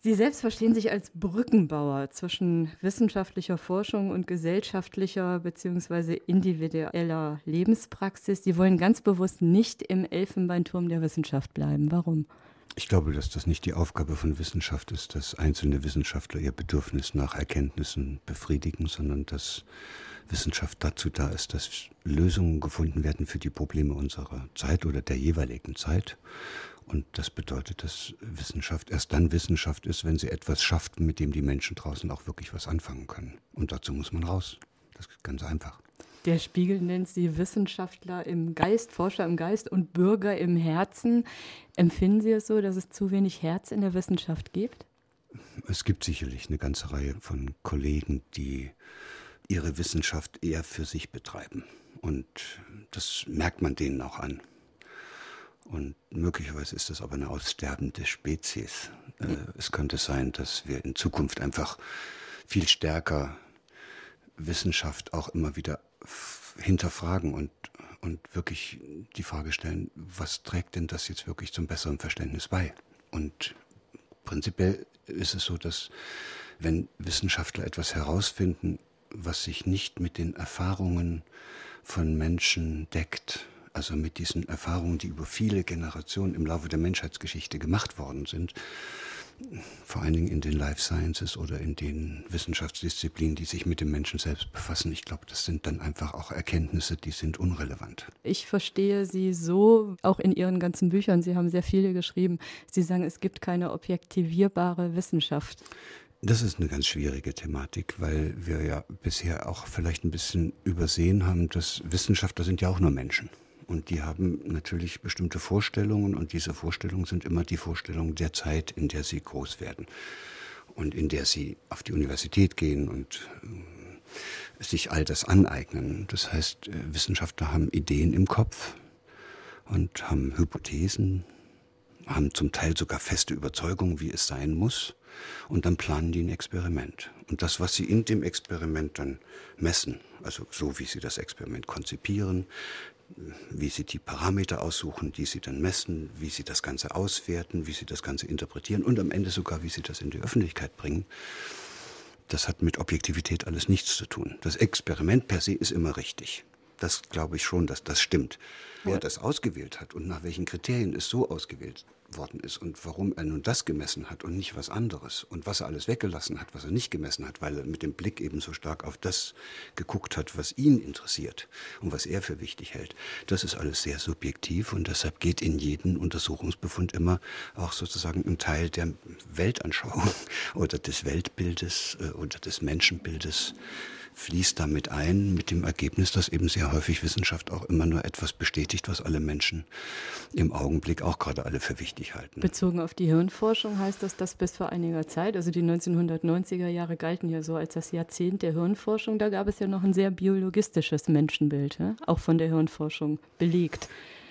Sie selbst verstehen sich als Brückenbauer zwischen wissenschaftlicher Forschung und gesellschaftlicher bzw. individueller Lebenspraxis. Sie wollen ganz bewusst nicht im Elfenbeinturm der Wissenschaft bleiben. Warum? Ich glaube, dass das nicht die Aufgabe von Wissenschaft ist, dass einzelne Wissenschaftler ihr Bedürfnis nach Erkenntnissen befriedigen, sondern dass Wissenschaft dazu da ist, dass Lösungen gefunden werden für die Probleme unserer Zeit oder der jeweiligen Zeit. Und das bedeutet, dass Wissenschaft erst dann Wissenschaft ist, wenn sie etwas schafft, mit dem die Menschen draußen auch wirklich was anfangen können. Und dazu muss man raus. Das ist ganz einfach. Der Spiegel nennt Sie Wissenschaftler im Geist, Forscher im Geist und Bürger im Herzen. Empfinden Sie es so, dass es zu wenig Herz in der Wissenschaft gibt? Es gibt sicherlich eine ganze Reihe von Kollegen, die ihre Wissenschaft eher für sich betreiben. Und das merkt man denen auch an. Und möglicherweise ist das aber eine aussterbende Spezies. Es könnte sein, dass wir in Zukunft einfach viel stärker Wissenschaft auch immer wieder hinterfragen und wirklich die Frage stellen, was trägt denn das jetzt wirklich zum besseren Verständnis bei? Und prinzipiell ist es so, dass wenn Wissenschaftler etwas herausfinden, was sich nicht mit den Erfahrungen von Menschen deckt, also mit diesen Erfahrungen, die über viele Generationen im Laufe der Menschheitsgeschichte gemacht worden sind, vor allen Dingen in den Life Sciences oder in den Wissenschaftsdisziplinen, die sich mit dem Menschen selbst befassen. Ich glaube, das sind dann einfach auch Erkenntnisse, die sind unrelevant. Ich verstehe Sie so, auch in Ihren ganzen Büchern, Sie haben sehr viele geschrieben, Sie sagen, es gibt keine objektivierbare Wissenschaft. Das ist eine ganz schwierige Thematik, weil wir ja bisher auch vielleicht ein bisschen übersehen haben, dass Wissenschaftler sind ja auch nur Menschen. Und die haben natürlich bestimmte Vorstellungen und diese Vorstellungen sind immer die Vorstellungen der Zeit, in der sie groß werden und in der sie auf die Universität gehen und sich all das aneignen. Das heißt, Wissenschaftler haben Ideen im Kopf und haben Hypothesen, haben zum Teil sogar feste Überzeugungen, wie es sein muss. Und dann planen die ein Experiment. Und das, was sie in dem Experiment dann messen, also so wie sie das Experiment konzipieren, wie sie die Parameter aussuchen, die sie dann messen, wie sie das Ganze auswerten, wie sie das Ganze interpretieren und am Ende sogar, wie sie das in die Öffentlichkeit bringen, das hat mit Objektivität alles nichts zu tun. Das Experiment per se ist immer richtig. Das glaube ich schon, dass das stimmt. Wer das ausgewählt hat und nach welchen Kriterien es so ausgewählt worden ist und warum er nun das gemessen hat und nicht was anderes und was er alles weggelassen hat, was er nicht gemessen hat, weil er mit dem Blick eben so stark auf das geguckt hat, was ihn interessiert und was er für wichtig hält. Das ist alles sehr subjektiv und deshalb geht in jeden Untersuchungsbefund immer auch sozusagen ein Teil der Weltanschauung oder des Weltbildes oder des Menschenbildes fließt damit ein, mit dem Ergebnis, dass eben sehr häufig Wissenschaft auch immer nur etwas bestätigt, was alle Menschen im Augenblick auch gerade alle für wichtig halten. Bezogen auf die Hirnforschung heißt das, dass bis vor einiger Zeit, also die 1990er Jahre galten ja so als das Jahrzehnt der Hirnforschung, da gab es ja noch ein sehr biologistisches Menschenbild, auch von der Hirnforschung belegt.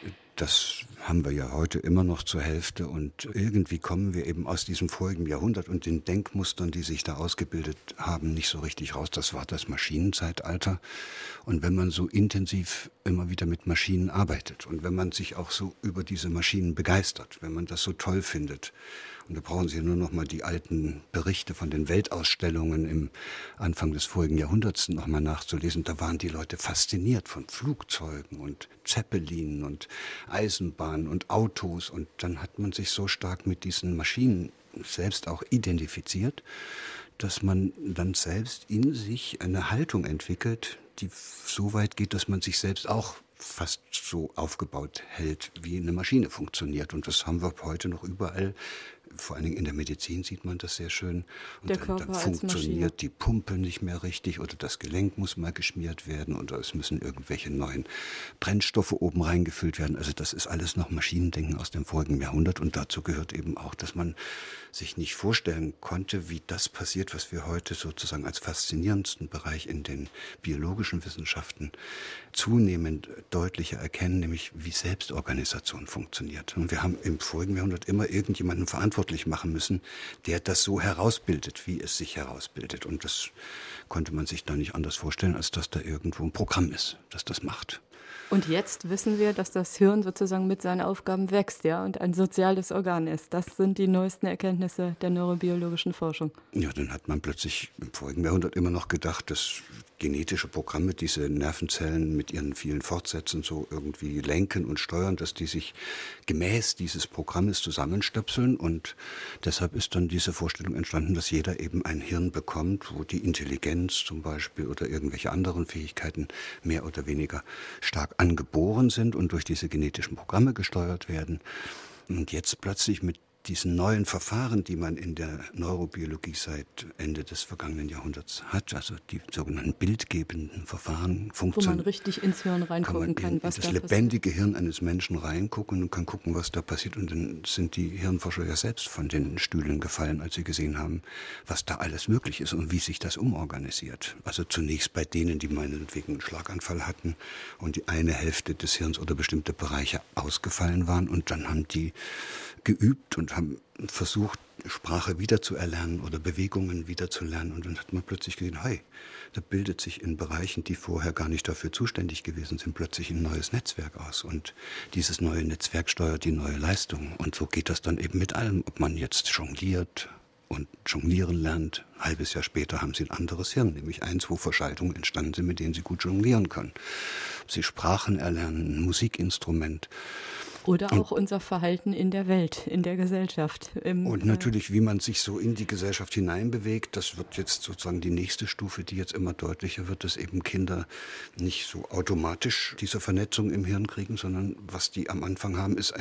Das haben wir ja heute immer noch zur Hälfte und irgendwie kommen wir eben aus diesem vorigen Jahrhundert und den Denkmustern, die sich da ausgebildet haben, nicht so richtig raus. Das war das Maschinenzeitalter. Und wenn man so intensiv immer wieder mit Maschinen arbeitet und wenn man sich auch so über diese Maschinen begeistert, wenn man das so toll findet, und da brauchen Sie nur noch mal die alten Berichte von den Weltausstellungen im Anfang des vorigen Jahrhunderts noch mal nachzulesen. Da waren die Leute fasziniert von Flugzeugen und Zeppelinen und Eisenbahnen und Autos. Und dann hat man sich so stark mit diesen Maschinen selbst auch identifiziert, dass man dann selbst in sich eine Haltung entwickelt, die so weit geht, dass man sich selbst auch fast so aufgebaut hält, wie eine Maschine funktioniert. Und das haben wir heute noch überall. Vor allen Dingen in der Medizin sieht man das sehr schön. Und der Körper dann als funktioniert Maschine. die Pumpe nicht mehr richtig oder das Gelenk muss mal geschmiert werden oder es müssen irgendwelche neuen Brennstoffe oben reingefüllt werden. Also das ist alles noch Maschinendenken aus dem vorigen Jahrhundert und dazu gehört eben auch, dass man sich nicht vorstellen konnte, wie das passiert, was wir heute sozusagen als faszinierendsten Bereich in den biologischen Wissenschaften zunehmend deutlicher erkennen, nämlich wie Selbstorganisation funktioniert. Und wir haben im vorigen Jahrhundert immer irgendjemanden verantwortlich machen müssen, der das so herausbildet, wie es sich herausbildet. Und das konnte man sich da nicht anders vorstellen, als dass da irgendwo ein Programm ist, das das macht. Und jetzt wissen wir, dass das Hirn sozusagen mit seinen Aufgaben wächst, ja, und ein soziales Organ ist. Das sind die neuesten Erkenntnisse der neurobiologischen Forschung. Ja, dann hat man plötzlich im vorigen Jahrhundert immer noch gedacht, dass genetische Programme diese Nervenzellen mit ihren vielen Fortsätzen so irgendwie lenken und steuern, dass die sich gemäß dieses Programmes zusammenstöpseln. Und deshalb ist dann diese Vorstellung entstanden, dass jeder eben ein Hirn bekommt, wo die Intelligenz zum Beispiel oder irgendwelche anderen Fähigkeiten mehr oder weniger stark angeboren sind und durch diese genetischen Programme gesteuert werden. Und jetzt plötzlich mit diesen neuen Verfahren, die man in der Neurobiologie seit Ende des vergangenen Jahrhunderts hat, also die sogenannten bildgebenden Verfahren, wo man richtig ins Hirn reingucken kann, was da passiert. In das lebendige Hirn eines Menschen reingucken und kann gucken, was da passiert. Und dann sind die Hirnforscher ja selbst von den Stühlen gefallen, als sie gesehen haben, was da alles möglich ist und wie sich das umorganisiert. Also zunächst bei denen, die meinetwegen einen Schlaganfall hatten und die eine Hälfte des Hirns oder bestimmte Bereiche ausgefallen waren, und dann haben die geübt und haben versucht, Sprache wiederzuerlernen oder Bewegungen wiederzulernen. Und dann hat man plötzlich gesehen, hey, da bildet sich in Bereichen, die vorher gar nicht dafür zuständig gewesen sind, plötzlich ein neues Netzwerk aus. Und dieses neue Netzwerk steuert die neue Leistung. Und so geht das dann eben mit allem, ob man jetzt jongliert und jonglieren lernt. Ein halbes Jahr später haben sie ein anderes Hirn, nämlich eins, wo Verschaltungen entstanden sind, mit denen sie gut jonglieren können. Ob sie Sprachen erlernen, ein Musikinstrument. Oder auch unser Verhalten in der Welt, in der Gesellschaft. Und natürlich, wie man sich so in die Gesellschaft hineinbewegt, das wird jetzt sozusagen die nächste Stufe, die jetzt immer deutlicher wird, dass eben Kinder nicht so automatisch diese Vernetzung im Hirn kriegen, sondern was die am Anfang haben, ist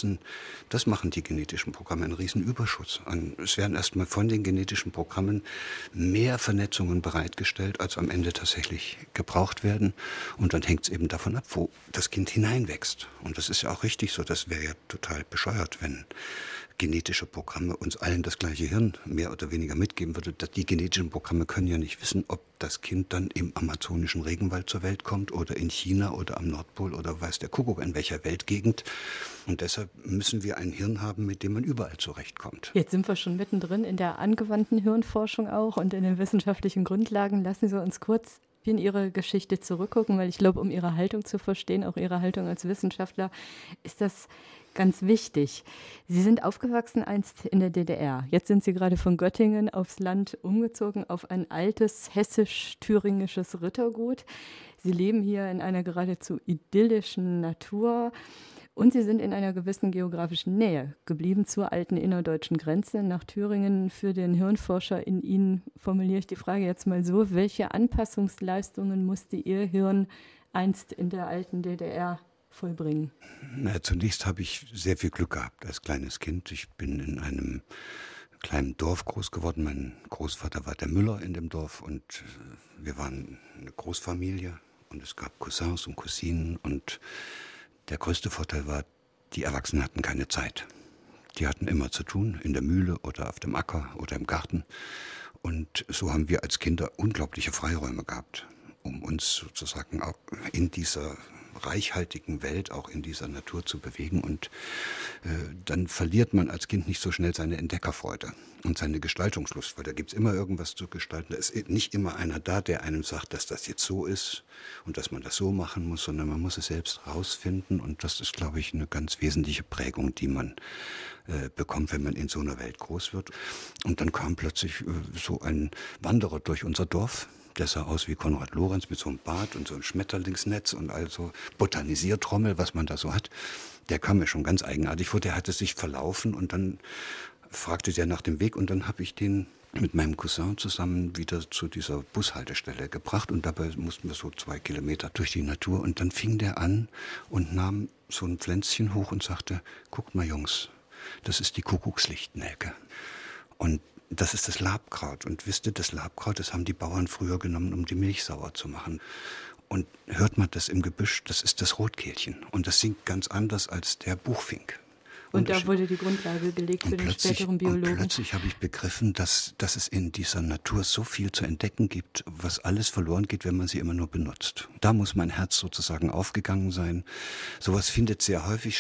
das machen die genetischen Programme, ein Riesenüberschuss. Es werden erstmal von den genetischen Programmen mehr Vernetzungen bereitgestellt, als am Ende tatsächlich gebraucht werden. Und dann hängt es eben davon ab, wo das Kind hineinwächst. Und das ist ja auch richtig so. Das wäre ja total bescheuert, wenn genetische Programme uns allen das gleiche Hirn mehr oder weniger mitgeben würde. Die genetischen Programme können ja nicht wissen, ob das Kind dann im amazonischen Regenwald zur Welt kommt oder in China oder am Nordpol oder weiß der Kuckuck in welcher Weltgegend. Und deshalb müssen wir ein Hirn haben, mit dem man überall zurechtkommt. Jetzt sind wir schon mittendrin in der angewandten Hirnforschung auch und in den wissenschaftlichen Grundlagen. Lassen Sie uns kurz in Ihre Geschichte zurückgucken, weil ich glaube, um Ihre Haltung zu verstehen, auch Ihre Haltung als Wissenschaftler, ist das ganz wichtig. Sie sind aufgewachsen einst in der DDR. Jetzt sind Sie gerade von Göttingen aufs Land umgezogen, auf ein altes hessisch-thüringisches Rittergut. Sie leben hier in einer geradezu idyllischen Natur. Und sie sind in einer gewissen geografischen Nähe geblieben zur alten innerdeutschen Grenze nach Thüringen. Für den Hirnforscher in Ihnen formuliere ich die Frage jetzt mal so: Welche Anpassungsleistungen musste Ihr Hirn einst in der alten DDR vollbringen? Zunächst habe ich sehr viel Glück gehabt als kleines Kind. Ich bin in einem kleinen Dorf groß geworden. Mein Großvater war der Müller in dem Dorf und wir waren eine Großfamilie und es gab Cousins und Cousinen und der größte Vorteil war, die Erwachsenen hatten keine Zeit. Die hatten immer zu tun, in der Mühle oder auf dem Acker oder im Garten. Und so haben wir als Kinder unglaubliche Freiräume gehabt, um uns sozusagen auch in dieser reichhaltigen Welt, auch in dieser Natur zu bewegen. Und dann verliert man als Kind nicht so schnell seine Entdeckerfreude und seine Gestaltungslust, weil da gibt es immer irgendwas zu gestalten. Da ist nicht immer einer da, der einem sagt, dass das jetzt so ist und dass man das so machen muss, sondern man muss es selbst rausfinden. Und das ist, glaube ich, eine ganz wesentliche Prägung, die man bekommt, wenn man in so einer Welt groß wird. Und dann kam plötzlich so ein Wanderer durch unser Dorf. Der sah aus wie Konrad Lorenz mit so einem Bart und so einem Schmetterlingsnetz und also Botanisiertrommel, was man da so hat. Der kam mir schon ganz eigenartig vor. Der hatte sich verlaufen und dann fragte der nach dem Weg und dann habe ich den mit meinem Cousin zusammen wieder zu dieser Bushaltestelle gebracht und dabei mussten wir so 2 Kilometer durch die Natur und dann fing der an und nahm so ein Pflänzchen hoch und sagte: Guckt mal, Jungs, das ist die Kuckuckslichtnelke. Und das ist das Labkraut. Und wisst ihr, das Labkraut, das haben die Bauern früher genommen, um die Milch sauer zu machen. Und hört man das im Gebüsch, das ist das Rotkehlchen. Und das singt ganz anders als der Buchfink. Und da wurde die Grundlage gelegt für den späteren Biologen. Und plötzlich habe ich begriffen, dass es in dieser Natur so viel zu entdecken gibt, was alles verloren geht, wenn man sie immer nur benutzt. Da muss mein Herz sozusagen aufgegangen sein. Sowas findet sehr häufig statt,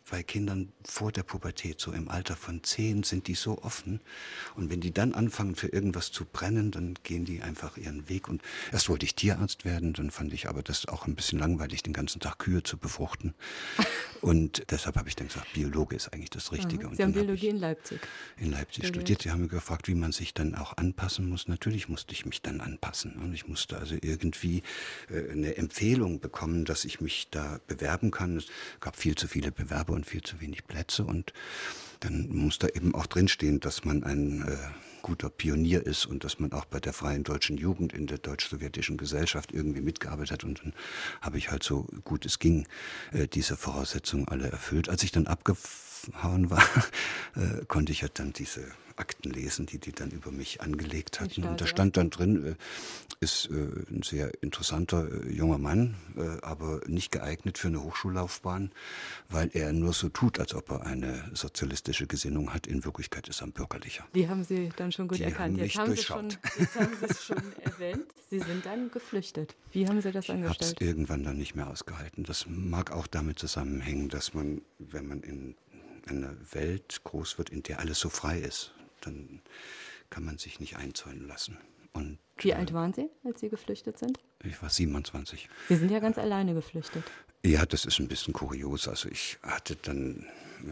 bei Kindern vor der Pubertät, so im Alter von 10, sind die so offen. Und wenn die dann anfangen, für irgendwas zu brennen, dann gehen die einfach ihren Weg. Und erst wollte ich Tierarzt werden, dann fand ich aber das auch ein bisschen langweilig, den ganzen Tag Kühe zu befruchten. Und deshalb habe ich dann gesagt, Biologe ist eigentlich das Richtige. Und Sie haben Biologie in Leipzig. In Leipzig studiert. Sie haben mich gefragt, wie man sich dann auch anpassen muss. Natürlich musste ich mich dann anpassen. Und ich musste also irgendwie eine Empfehlung bekommen, dass ich mich da bewerben kann. Es gab viel zu viele Bewerber und viel zu wenig Plätze. Und dann muss da eben auch drinstehen, dass man ein guter Pionier ist und dass man auch bei der Freien Deutschen Jugend in der deutsch-sowjetischen Gesellschaft irgendwie mitgearbeitet hat. Und dann habe ich halt so gut es ging diese Voraussetzungen alle erfüllt. Als ich dann abgehauen war, konnte ich ja dann diese Akten lesen, die dann über mich angelegt hatten. Und da stand dann drin, ist ein sehr interessanter junger Mann, aber nicht geeignet für eine Hochschullaufbahn, weil er nur so tut, als ob er eine sozialistische Gesinnung hat. In Wirklichkeit ist er ein bürgerlicher. Die haben Sie dann schon gut erkannt. Jetzt haben Sie es schon erwähnt. Sie sind dann geflüchtet. Wie haben Sie das angestellt? Ich habe es irgendwann dann nicht mehr ausgehalten. Das mag auch damit zusammenhängen, dass man, wenn man in einer Welt groß wird, in der alles so frei ist, dann kann man sich nicht einzäunen lassen. Und, wie alt waren Sie, als Sie geflüchtet sind? Ich war 27. Sie sind ja ganz alleine geflüchtet. Ja, das ist ein bisschen kurios. Also ich hatte dann,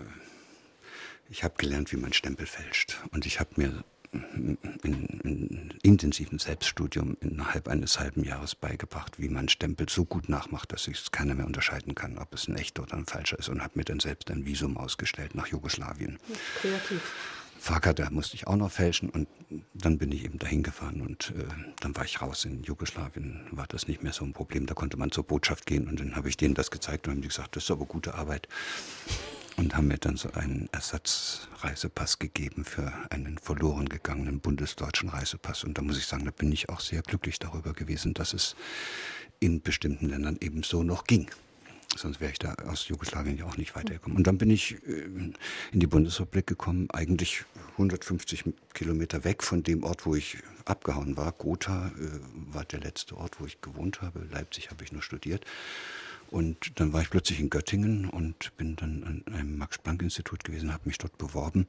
ich habe gelernt, wie man Stempel fälscht. Und ich habe mir in intensiven Selbststudium innerhalb eines halben Jahres beigebracht, wie man Stempel so gut nachmacht, dass es keiner mehr unterscheiden kann, ob es ein echter oder ein falscher ist, und habe mir dann selbst ein Visum ausgestellt nach Jugoslawien. Kreativ. Fahrkarte musste ich auch noch fälschen, und dann bin ich eben dahin gefahren, und dann war ich raus. In Jugoslawien war das nicht mehr so ein Problem, da konnte man zur Botschaft gehen, und dann habe ich denen das gezeigt und haben die gesagt, das ist aber gute Arbeit. Und haben mir dann so einen Ersatzreisepass gegeben für einen verloren gegangenen bundesdeutschen Reisepass. Und da muss ich sagen, da bin ich auch sehr glücklich darüber gewesen, dass es in bestimmten Ländern eben so noch ging. Sonst wäre ich da aus Jugoslawien ja auch nicht weitergekommen. Und dann bin ich in die Bundesrepublik gekommen, eigentlich 150 Kilometer weg von dem Ort, wo ich abgehauen war. Gotha war der letzte Ort, wo ich gewohnt habe. Leipzig habe ich nur studiert. Und dann war ich plötzlich in Göttingen und bin dann an einem Max-Planck-Institut gewesen, habe mich dort beworben.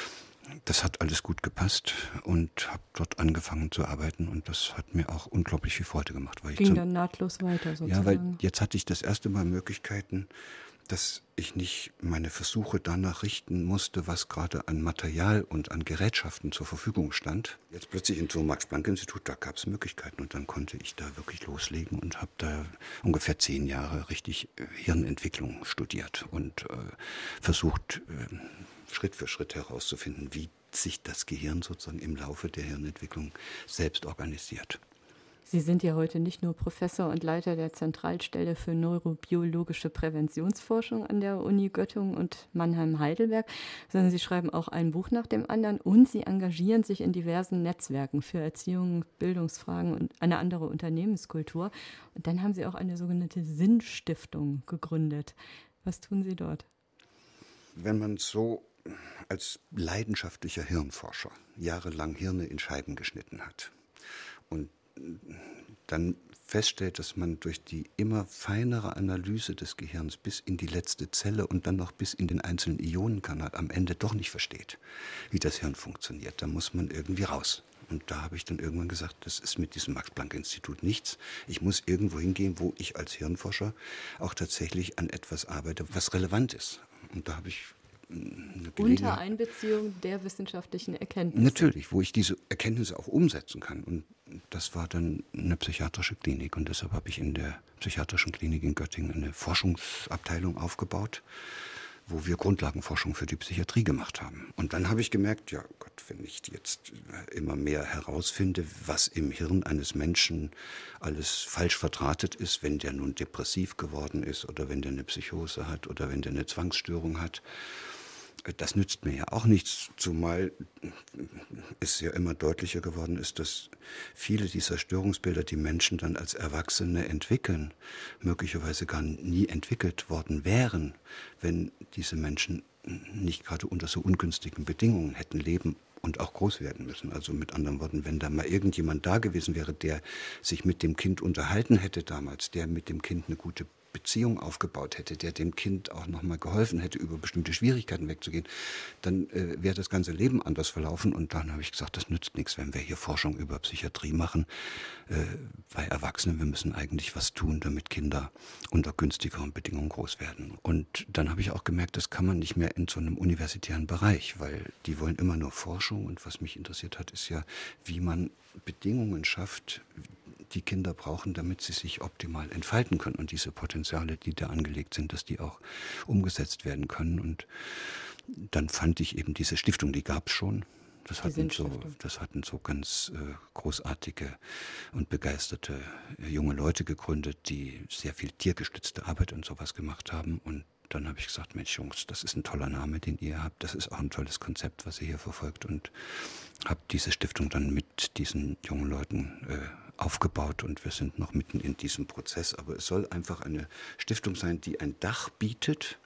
Das hat alles gut gepasst und habe dort angefangen zu arbeiten, und das hat mir auch unglaublich viel Freude gemacht. Weil ging dann nahtlos weiter sozusagen. Ja, weil jetzt hatte ich das erste Mal Möglichkeiten, dass ich nicht meine Versuche danach richten musste, was gerade an Material und an Gerätschaften zur Verfügung stand. Jetzt plötzlich in so einem Max-Planck-Institut, da gab es Möglichkeiten, und dann konnte ich da wirklich loslegen und habe da ungefähr 10 Jahre richtig Hirnentwicklung studiert und versucht, Schritt für Schritt herauszufinden, wie sich das Gehirn sozusagen im Laufe der Hirnentwicklung selbst organisiert. Sie sind ja heute nicht nur Professor und Leiter der Zentralstelle für neurobiologische Präventionsforschung an der Uni Göttingen und Mannheim-Heidelberg, sondern Sie schreiben auch ein Buch nach dem anderen, und Sie engagieren sich in diversen Netzwerken für Erziehung, Bildungsfragen und eine andere Unternehmenskultur. Und dann haben Sie auch eine sogenannte Sinnstiftung gegründet. Was tun Sie dort? Wenn man so als leidenschaftlicher Hirnforscher jahrelang Hirne in Scheiben geschnitten hat und dann feststellt, dass man durch die immer feinere Analyse des Gehirns bis in die letzte Zelle und dann noch bis in den einzelnen Ionenkanal am Ende doch nicht versteht, wie das Hirn funktioniert, dann muss man irgendwie raus. Und da habe ich dann irgendwann gesagt, das ist mit diesem Max-Planck-Institut nichts. Ich muss irgendwo hingehen, wo ich als Hirnforscher auch tatsächlich an etwas arbeite, was relevant ist. Und da habe ich unter Einbeziehung der wissenschaftlichen Erkenntnisse. Natürlich, wo ich diese Erkenntnisse auch umsetzen kann. Und das war dann eine psychiatrische Klinik. Und deshalb habe ich in der psychiatrischen Klinik in Göttingen eine Forschungsabteilung aufgebaut, wo wir Grundlagenforschung für die Psychiatrie gemacht haben. Und dann habe ich gemerkt, ja Gott, wenn ich jetzt immer mehr herausfinde, was im Hirn eines Menschen alles falsch verdrahtet ist, wenn der nun depressiv geworden ist oder wenn der eine Psychose hat oder wenn der eine Zwangsstörung hat, das nützt mir ja auch nichts, zumal es ja immer deutlicher geworden ist, dass viele dieser Störungsbilder, die Menschen dann als Erwachsene entwickeln, möglicherweise gar nie entwickelt worden wären, wenn diese Menschen nicht gerade unter so ungünstigen Bedingungen hätten leben und auch groß werden müssen. Also mit anderen Worten, wenn da mal irgendjemand da gewesen wäre, der sich mit dem Kind unterhalten hätte damals, der mit dem Kind eine gute Beziehung aufgebaut hätte, der dem Kind auch nochmal geholfen hätte, über bestimmte Schwierigkeiten wegzugehen, dann wäre das ganze Leben anders verlaufen. Und dann habe ich gesagt, das nützt nichts, wenn wir hier Forschung über Psychiatrie machen. Bei Erwachsenen, wir müssen eigentlich was tun, damit Kinder unter günstigeren Bedingungen groß werden. Und dann habe ich auch gemerkt, das kann man nicht mehr in so einem universitären Bereich, weil die wollen immer nur Forschung. Und was mich interessiert hat, ist ja, wie man Bedingungen schafft, die Kinder brauchen, damit sie sich optimal entfalten können. Und diese Potenziale, die da angelegt sind, dass die auch umgesetzt werden können. Und dann fand ich eben diese Stiftung, die gab es schon. Das hatten so ganz großartige und begeisterte junge Leute gegründet, die sehr viel tiergestützte Arbeit und sowas gemacht haben. Und dann habe ich gesagt, Mensch Jungs, das ist ein toller Name, den ihr habt. Das ist auch ein tolles Konzept, was ihr hier verfolgt. Und habe diese Stiftung dann mit diesen jungen Leuten aufgebaut. Und wir sind noch mitten in diesem Prozess. Aber es soll einfach eine Stiftung sein, die ein Dach bietet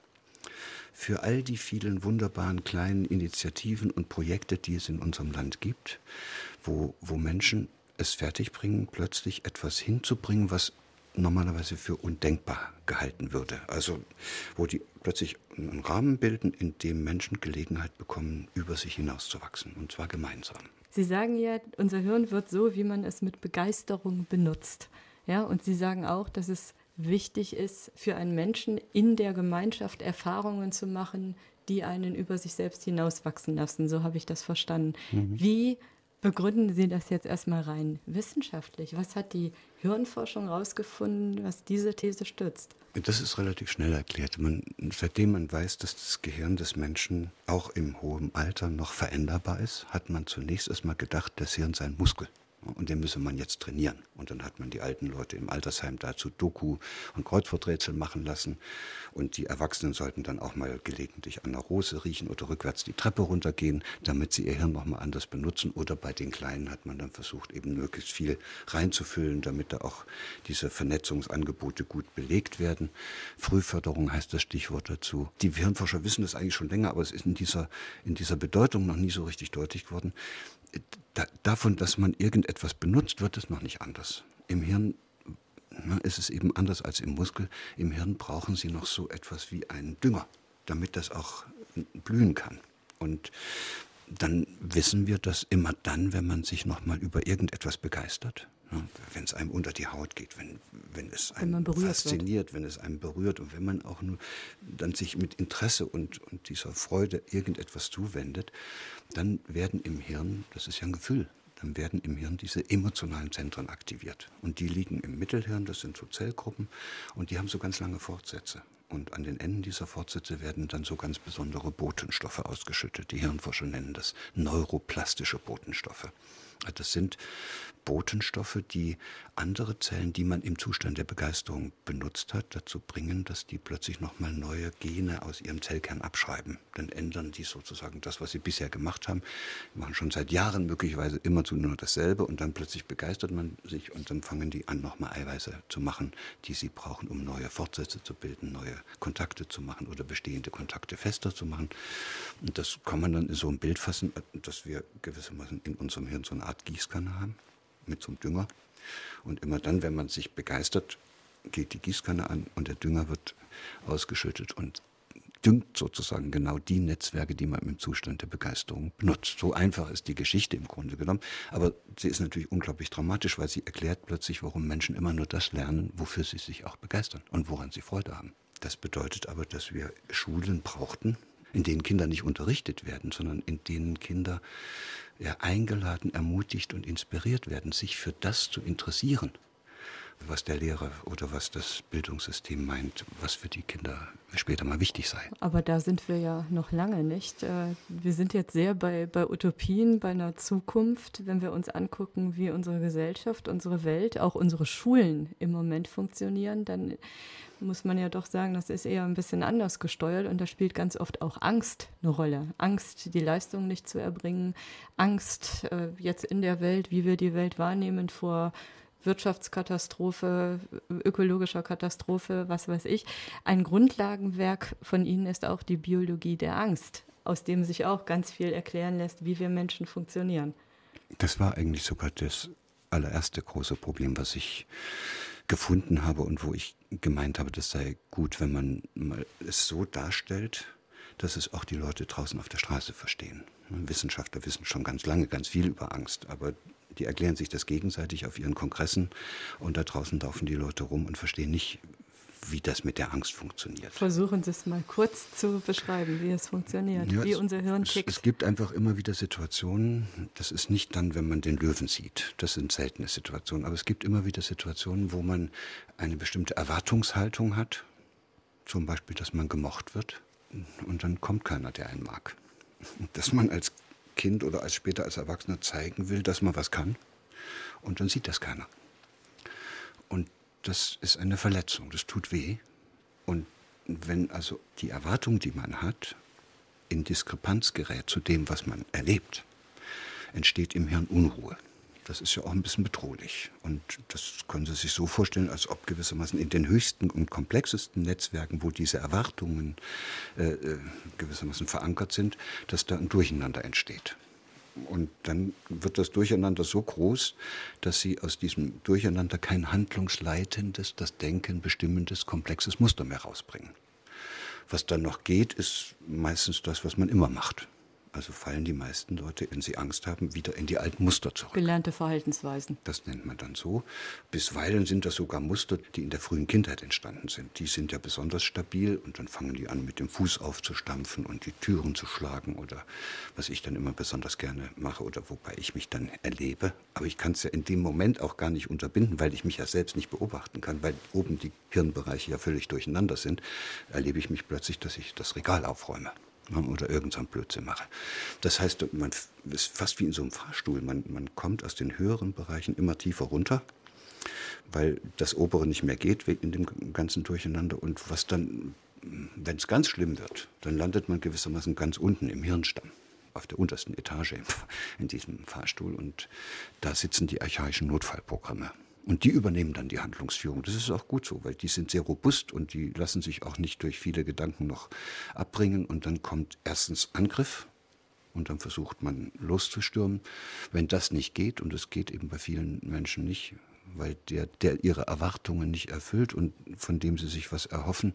für all die vielen wunderbaren kleinen Initiativen und Projekte, die es in unserem Land gibt, wo Menschen es fertigbringen, plötzlich etwas hinzubringen, was normalerweise für undenkbar gehalten würde. Also wo die plötzlich einen Rahmen bilden, in dem Menschen Gelegenheit bekommen, über sich hinauszuwachsen, und zwar gemeinsam. Sie sagen ja, unser Hirn wird so, wie man es mit Begeisterung benutzt. Ja, und Sie sagen auch, dass es wichtig ist, für einen Menschen in der Gemeinschaft Erfahrungen zu machen, die einen über sich selbst hinauswachsen lassen. So habe ich das verstanden. Wie begründen Sie das jetzt erstmal rein wissenschaftlich? Was hat die Hirnforschung herausgefunden, was diese These stützt? Das ist relativ schnell erklärt. Seitdem man weiß, dass das Gehirn des Menschen auch im hohen Alter noch veränderbar ist, hat man zunächst erstmal gedacht, das Hirn sei ein Muskel. Und den müsse man jetzt trainieren. Und dann hat man die alten Leute im Altersheim dazu Doku- und Kreuzworträtsel machen lassen. Und die Erwachsenen sollten dann auch mal gelegentlich an der Rose riechen oder rückwärts die Treppe runtergehen, damit sie ihr Hirn nochmal anders benutzen. Oder bei den Kleinen hat man dann versucht, eben möglichst viel reinzufüllen, damit da auch diese Vernetzungsangebote gut belegt werden. Frühförderung heißt das Stichwort dazu. Die Hirnforscher wissen das eigentlich schon länger, aber es ist in dieser Bedeutung noch nie so richtig deutlich geworden. Davon, dass man irgendetwas benutzt, wird es noch nicht anders. Im Hirn ist es eben anders als im Muskel. Im Hirn brauchen sie noch so etwas wie einen Dünger, damit das auch blühen kann. Und dann wissen wir, dass immer dann, wenn man sich noch mal über irgendetwas begeistert, wenn es einem unter die Haut geht, wenn es einen fasziniert, wenn es einen berührt und wenn man auch nur dann sich mit Interesse und dieser Freude irgendetwas zuwendet, dann werden im Hirn, das ist ja ein Gefühl, dann werden im Hirn diese emotionalen Zentren aktiviert. Und die liegen im Mittelhirn, das sind so Zellgruppen, und die haben so ganz lange Fortsätze. Und an den Enden dieser Fortsätze werden dann so ganz besondere Botenstoffe ausgeschüttet. Die Hirnforscher nennen das neuroplastische Botenstoffe. Das sind Botenstoffe, die andere Zellen, die man im Zustand der Begeisterung benutzt hat, dazu bringen, dass die plötzlich nochmal neue Gene aus ihrem Zellkern abschreiben. Dann ändern die sozusagen das, was sie bisher gemacht haben. Die machen schon seit Jahren möglicherweise immerzu nur dasselbe, und dann plötzlich begeistert man sich und dann fangen die an, nochmal Eiweiße zu machen, die sie brauchen, um neue Fortsätze zu bilden, neue Kontakte zu machen oder bestehende Kontakte fester zu machen. Und das kann man dann in so ein Bild fassen, dass wir gewissermaßen in unserem Hirn so eine Art Gießkanne haben mit so einem Dünger. Und immer dann, wenn man sich begeistert, geht die Gießkanne an und der Dünger wird ausgeschüttet und düngt sozusagen genau die Netzwerke, die man im Zustand der Begeisterung benutzt. So einfach ist die Geschichte im Grunde genommen. Aber sie ist natürlich unglaublich dramatisch, weil sie erklärt plötzlich, warum Menschen immer nur das lernen, wofür sie sich auch begeistern und woran sie Freude haben. Das bedeutet aber, dass wir Schulen brauchten, in denen Kinder nicht unterrichtet werden, sondern in denen Kinder eingeladen, ermutigt und inspiriert werden, sich für das zu interessieren, was der Lehrer oder was das Bildungssystem meint, was für die Kinder später mal wichtig sei. Aber da sind wir ja noch lange nicht. Wir sind jetzt sehr bei Utopien, bei einer Zukunft. Wenn wir uns angucken, wie unsere Gesellschaft, unsere Welt, auch unsere Schulen im Moment funktionieren, dann muss man ja doch sagen, das ist eher ein bisschen anders gesteuert, und da spielt ganz oft auch Angst eine Rolle. Angst, die Leistung nicht zu erbringen, Angst jetzt in der Welt, wie wir die Welt wahrnehmen, vor Wirtschaftskatastrophe, ökologischer Katastrophe, was weiß ich. Ein Grundlagenwerk von Ihnen ist auch die Biologie der Angst, aus dem sich auch ganz viel erklären lässt, wie wir Menschen funktionieren. Das war eigentlich sogar das allererste große Problem, was ich gefunden habe und wo ich gemeint habe, das sei gut, wenn man mal es so darstellt, dass es auch die Leute draußen auf der Straße verstehen. Wissenschaftler wissen schon ganz lange ganz viel über Angst, aber die erklären sich das gegenseitig auf ihren Kongressen und da draußen laufen die Leute rum und verstehen nicht, wie das mit der Angst funktioniert. Versuchen Sie es mal kurz zu beschreiben, wie es funktioniert, ja, wie unser Hirn tickt. Es gibt einfach immer wieder Situationen, das ist nicht dann, wenn man den Löwen sieht, das sind seltene Situationen, aber es gibt immer wieder Situationen, wo man eine bestimmte Erwartungshaltung hat, zum Beispiel, dass man gemocht wird und dann kommt keiner, der einen mag. Dass man als Kind oder als später als Erwachsener zeigen will, dass man was kann und dann sieht das keiner. Und das ist eine Verletzung, das tut weh. Und wenn also die Erwartung, die man hat, in Diskrepanz gerät zu dem, was man erlebt, entsteht im Hirn Unruhe. Das ist ja auch ein bisschen bedrohlich. Und das können Sie sich so vorstellen, als ob gewissermaßen in den höchsten und komplexesten Netzwerken, wo diese Erwartungen gewissermaßen verankert sind, dass da ein Durcheinander entsteht. Und dann wird das Durcheinander so groß, dass Sie aus diesem Durcheinander kein handlungsleitendes, das Denken bestimmendes, komplexes Muster mehr rausbringen. Was dann noch geht, ist meistens das, was man immer macht. Also fallen die meisten Leute, wenn sie Angst haben, wieder in die alten Muster zurück. Gelernte Verhaltensweisen. Das nennt man dann so. Bisweilen sind das sogar Muster, die in der frühen Kindheit entstanden sind. Die sind ja besonders stabil und dann fangen die an, mit dem Fuß aufzustampfen und die Türen zu schlagen oder was ich dann immer besonders gerne mache oder wobei ich mich dann erlebe. Aber ich kann es ja in dem Moment auch gar nicht unterbinden, weil ich mich ja selbst nicht beobachten kann, weil oben die Hirnbereiche ja völlig durcheinander sind, erlebe ich mich plötzlich, dass ich das Regal aufräume. Oder irgend so einen Blödsinn mache. Das heißt, man ist fast wie in so einem Fahrstuhl. Man kommt aus den höheren Bereichen immer tiefer runter, weil das Obere nicht mehr geht in dem ganzen Durcheinander. Und was dann, wenn es ganz schlimm wird, dann landet man gewissermaßen ganz unten im Hirnstamm, auf der untersten Etage in diesem Fahrstuhl. Und da sitzen die archaischen Notfallprogramme. Und die übernehmen dann die Handlungsführung. Das ist auch gut so, weil die sind sehr robust und die lassen sich auch nicht durch viele Gedanken noch abbringen. Und dann kommt erstens Angriff und dann versucht man loszustürmen. Wenn das nicht geht, und es geht eben bei vielen Menschen nicht, weil der ihre Erwartungen nicht erfüllt und von dem sie sich was erhoffen,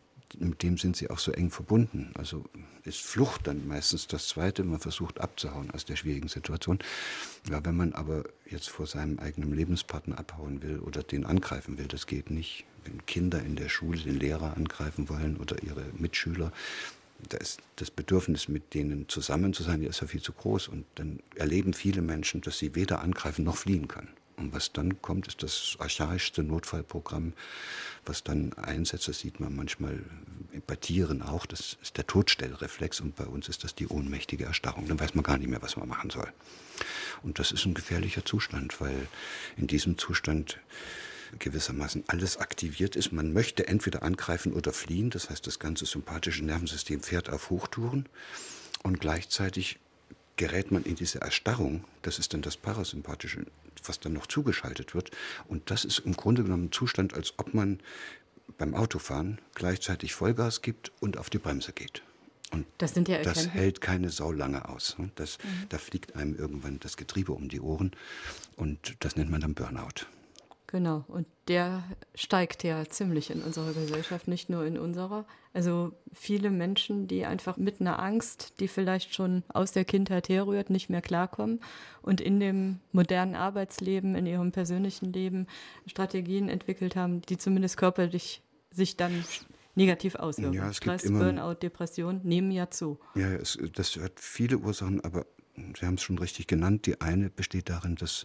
mit dem sind sie auch so eng verbunden. Also ist Flucht dann meistens das Zweite. Man versucht abzuhauen aus der schwierigen Situation. Ja, wenn man aber jetzt vor seinem eigenen Lebenspartner abhauen will oder den angreifen will, das geht nicht. Wenn Kinder in der Schule den Lehrer angreifen wollen oder ihre Mitschüler, da ist das Bedürfnis, mit denen zusammen zu sein, die ist ja viel zu groß. Und dann erleben viele Menschen, dass sie weder angreifen noch fliehen können. Und was dann kommt, ist das archaischste Notfallprogramm, was dann einsetzt. Das sieht man manchmal bei Tieren auch. Das ist der Todstellreflex und bei uns ist das die ohnmächtige Erstarrung. Dann weiß man gar nicht mehr, was man machen soll. Und das ist ein gefährlicher Zustand, weil in diesem Zustand gewissermaßen alles aktiviert ist. Man möchte entweder angreifen oder fliehen. Das heißt, das ganze sympathische Nervensystem fährt auf Hochtouren und gleichzeitig gerät man in diese Erstarrung, das ist dann das Parasympathische, was dann noch zugeschaltet wird. Und das ist im Grunde genommen ein Zustand, als ob man beim Autofahren gleichzeitig Vollgas gibt und auf die Bremse geht. Und das hält keine Sau lange aus. Da fliegt einem irgendwann das Getriebe um die Ohren und das nennt man dann Burnout. Genau, und der steigt ja ziemlich in unserer Gesellschaft, nicht nur in unserer. Also viele Menschen, die einfach mit einer Angst, die vielleicht schon aus der Kindheit herrührt, nicht mehr klarkommen und in dem modernen Arbeitsleben, in ihrem persönlichen Leben Strategien entwickelt haben, die zumindest körperlich sich dann negativ auswirken. Ja, Stress, Burnout, Depression nehmen ja zu. Ja, das hat viele Ursachen, aber Sie haben es schon richtig genannt. Die eine besteht darin, dass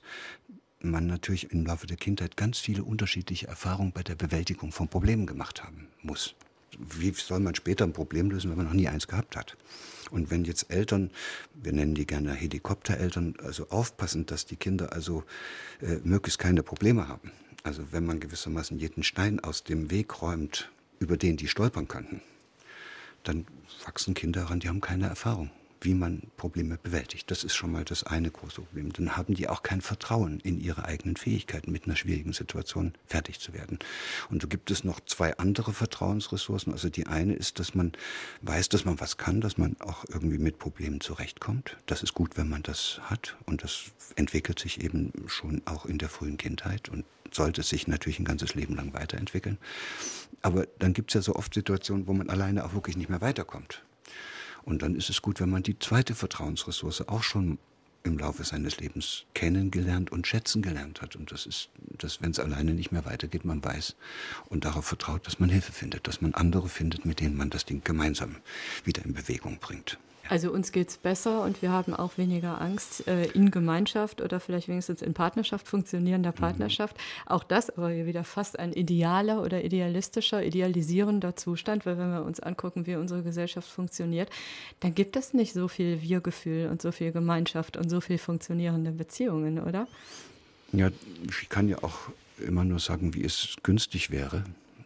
man natürlich im Laufe der Kindheit ganz viele unterschiedliche Erfahrungen bei der Bewältigung von Problemen gemacht haben muss. Wie soll man später ein Problem lösen, wenn man noch nie eins gehabt hat? Und wenn jetzt Eltern, wir nennen die gerne Helikoptereltern, also aufpassen, dass die Kinder also möglichst keine Probleme haben. Also wenn man gewissermaßen jeden Stein aus dem Weg räumt, über den die stolpern könnten, dann wachsen Kinder heran, die haben keine Erfahrung, wie man Probleme bewältigt. Das ist schon mal das eine große Problem. Dann haben die auch kein Vertrauen in ihre eigenen Fähigkeiten, mit einer schwierigen Situation fertig zu werden. Und so gibt es noch zwei andere Vertrauensressourcen. Also die eine ist, dass man weiß, dass man was kann, dass man auch irgendwie mit Problemen zurechtkommt. Das ist gut, wenn man das hat. Und das entwickelt sich eben schon auch in der frühen Kindheit. Und sollte sich natürlich ein ganzes Leben lang weiterentwickeln. Aber dann gibt es ja so oft Situationen, wo man alleine auch wirklich nicht mehr weiterkommt. Und dann ist es gut, wenn man die zweite Vertrauensressource auch schon im Laufe seines Lebens kennengelernt und schätzen gelernt hat. Und das ist, dass, wenn es alleine nicht mehr weitergeht, man weiß und darauf vertraut, dass man Hilfe findet, dass man andere findet, mit denen man das Ding gemeinsam wieder in Bewegung bringt. Also uns geht es besser und wir haben auch weniger Angst in Gemeinschaft oder vielleicht wenigstens in Partnerschaft, funktionierender Partnerschaft. Auch das aber wieder fast ein idealer oder idealistischer, idealisierender Zustand, weil wenn wir uns angucken, wie unsere Gesellschaft funktioniert, dann gibt es nicht so viel Wir-Gefühl und so viel Gemeinschaft und so viel funktionierende Beziehungen, oder? Ja, ich kann ja auch immer nur sagen, wie es günstig wäre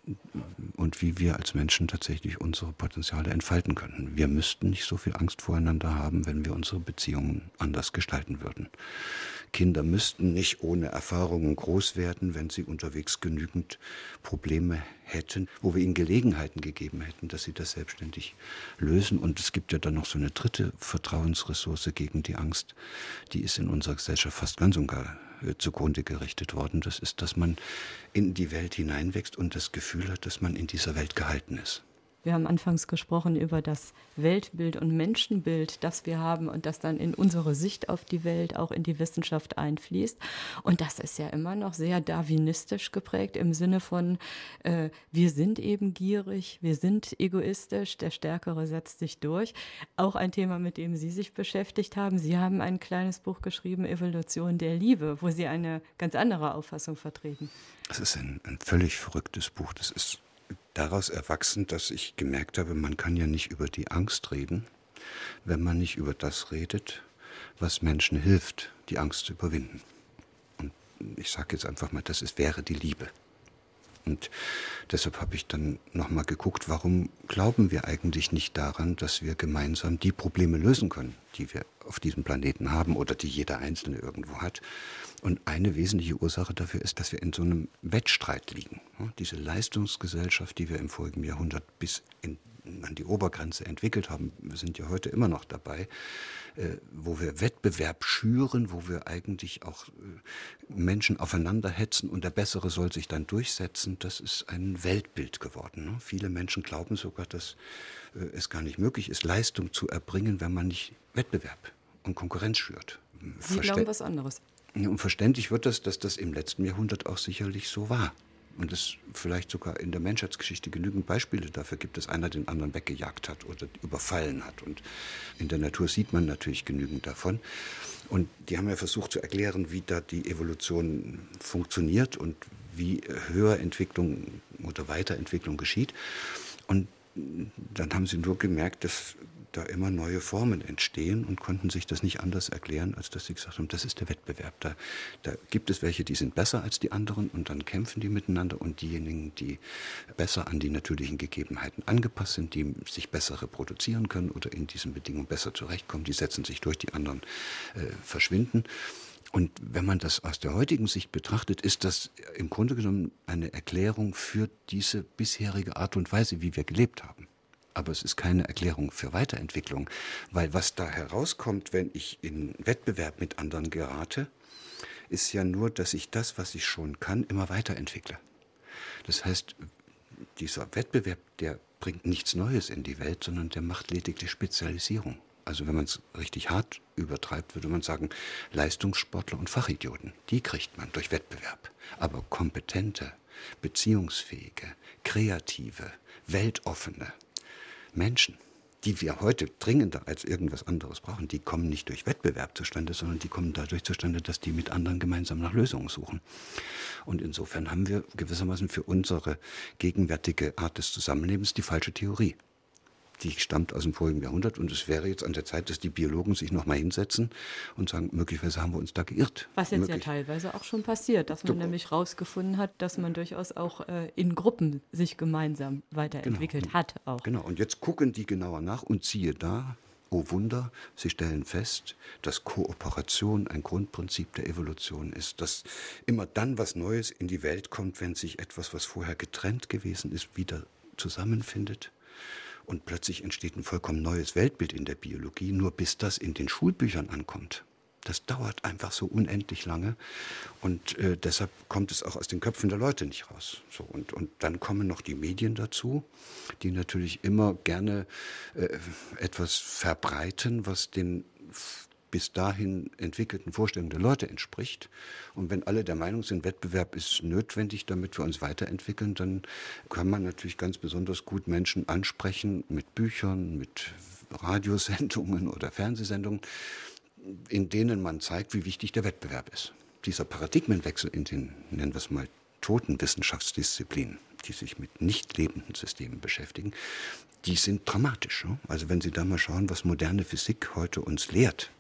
und wie wir als Menschen tatsächlich unsere Potenziale entfalten könnten. Wir müssten nicht so viel Angst voreinander haben, wenn wir unsere Beziehungen anders gestalten würden. Kinder müssten nicht ohne Erfahrungen groß werden, wenn sie unterwegs genügend Probleme hätten, wo wir ihnen Gelegenheiten gegeben hätten, dass sie das selbstständig lösen. Und es gibt ja dann noch so eine dritte Vertrauensressource gegen die Angst, die ist in unserer Gesellschaft fast ganz und gar zugrunde gerichtet worden. Das ist, dass man in die Welt hineinwächst und das Gefühl hat, dass man in dieser Welt gehalten ist. Wir haben anfangs gesprochen über das Weltbild und Menschenbild, das wir haben und das dann in unsere Sicht auf die Welt, auch in die Wissenschaft einfließt. Und das ist ja immer noch sehr darwinistisch geprägt im Sinne von, wir sind eben gierig, wir sind egoistisch, der Stärkere setzt sich durch. Auch ein Thema, mit dem Sie sich beschäftigt haben. Sie haben ein kleines Buch geschrieben, Evolution der Liebe, wo Sie eine ganz andere Auffassung vertreten. Das ist ein völlig verrücktes Buch. Das ist daraus erwachsen, dass ich gemerkt habe, man kann ja nicht über die Angst reden, wenn man nicht über das redet, was Menschen hilft, die Angst zu überwinden. Und ich sage jetzt einfach mal, wäre die Liebe. Und deshalb habe ich dann nochmal geguckt, warum glauben wir eigentlich nicht daran, dass wir gemeinsam die Probleme lösen können, die wir auf diesem Planeten haben oder die jeder Einzelne irgendwo hat. Und eine wesentliche Ursache dafür ist, dass wir in so einem Wettstreit liegen. Diese Leistungsgesellschaft, die wir im vorigen Jahrhundert bis an die Obergrenze entwickelt haben, wir sind ja heute immer noch dabei, wo wir Wettbewerb schüren, wo wir eigentlich auch Menschen aufeinander hetzen und der Bessere soll sich dann durchsetzen, das ist ein Weltbild geworden. Viele Menschen glauben sogar, dass es gar nicht möglich ist, Leistung zu erbringen, wenn man nicht Wettbewerb und Konkurrenz schürt. Sie glauben was anderes. Und verständlich wird das, dass das im letzten Jahrhundert auch sicherlich so war. Und es vielleicht sogar in der Menschheitsgeschichte genügend Beispiele dafür gibt, dass einer den anderen weggejagt hat oder überfallen hat. Und in der Natur sieht man natürlich genügend davon. Und die haben ja versucht zu erklären, wie da die Evolution funktioniert und wie Höherentwicklung oder Weiterentwicklung geschieht. Und dann haben sie nur gemerkt, dass da immer neue Formen entstehen und konnten sich das nicht anders erklären, als dass sie gesagt haben, das ist der Wettbewerb. Da gibt es welche, die sind besser als die anderen und dann kämpfen die miteinander und diejenigen, die besser an die natürlichen Gegebenheiten angepasst sind, die sich besser reproduzieren können oder in diesen Bedingungen besser zurechtkommen, die setzen sich durch, die anderen verschwinden. Und wenn man das aus der heutigen Sicht betrachtet, ist das im Grunde genommen eine Erklärung für diese bisherige Art und Weise, wie wir gelebt haben. Aber es ist keine Erklärung für Weiterentwicklung, weil was da herauskommt, wenn ich in Wettbewerb mit anderen gerate, ist ja nur, dass ich das, was ich schon kann, immer weiterentwickle. Das heißt, dieser Wettbewerb, der bringt nichts Neues in die Welt, sondern der macht lediglich Spezialisierung. Also wenn man es richtig hart übertreibt, würde man sagen, Leistungssportler und Fachidioten, die kriegt man durch Wettbewerb. Aber kompetente, beziehungsfähige, kreative, weltoffene Menschen, die wir heute dringender als irgendwas anderes brauchen, die kommen nicht durch Wettbewerb zustande, sondern die kommen dadurch zustande, dass die mit anderen gemeinsam nach Lösungen suchen. Und insofern haben wir gewissermaßen für unsere gegenwärtige Art des Zusammenlebens die falsche Theorie. Die stammt aus dem vorigen Jahrhundert und es wäre jetzt an der Zeit, dass die Biologen sich nochmal hinsetzen und sagen, möglicherweise haben wir uns da geirrt. Was jetzt ja teilweise auch schon passiert, dass man nämlich rausgefunden hat, dass man durchaus auch in Gruppen sich gemeinsam weiterentwickelt hat. Auch. Genau, und jetzt gucken die genauer nach und siehe da, oh Wunder, sie stellen fest, dass Kooperation ein Grundprinzip der Evolution ist, dass immer dann was Neues in die Welt kommt, wenn sich etwas, was vorher getrennt gewesen ist, wieder zusammenfindet. Und plötzlich entsteht ein vollkommen neues Weltbild in der Biologie, nur bis das in den Schulbüchern ankommt. Das dauert einfach so unendlich lange und deshalb kommt es auch aus den Köpfen der Leute nicht raus. So, und dann kommen noch die Medien dazu, die natürlich immer gerne etwas verbreiten, was den bis dahin entwickelten Vorstellungen der Leute entspricht. Und wenn alle der Meinung sind, Wettbewerb ist notwendig, damit wir uns weiterentwickeln, dann kann man natürlich ganz besonders gut Menschen ansprechen mit Büchern, mit Radiosendungen oder Fernsehsendungen, in denen man zeigt, wie wichtig der Wettbewerb ist. Dieser Paradigmenwechsel in den, nennen wir es mal, toten Wissenschaftsdisziplinen, die sich mit nicht lebenden Systemen beschäftigen, die sind dramatisch. Also wenn Sie da mal schauen, was moderne Physik heute uns lehrt,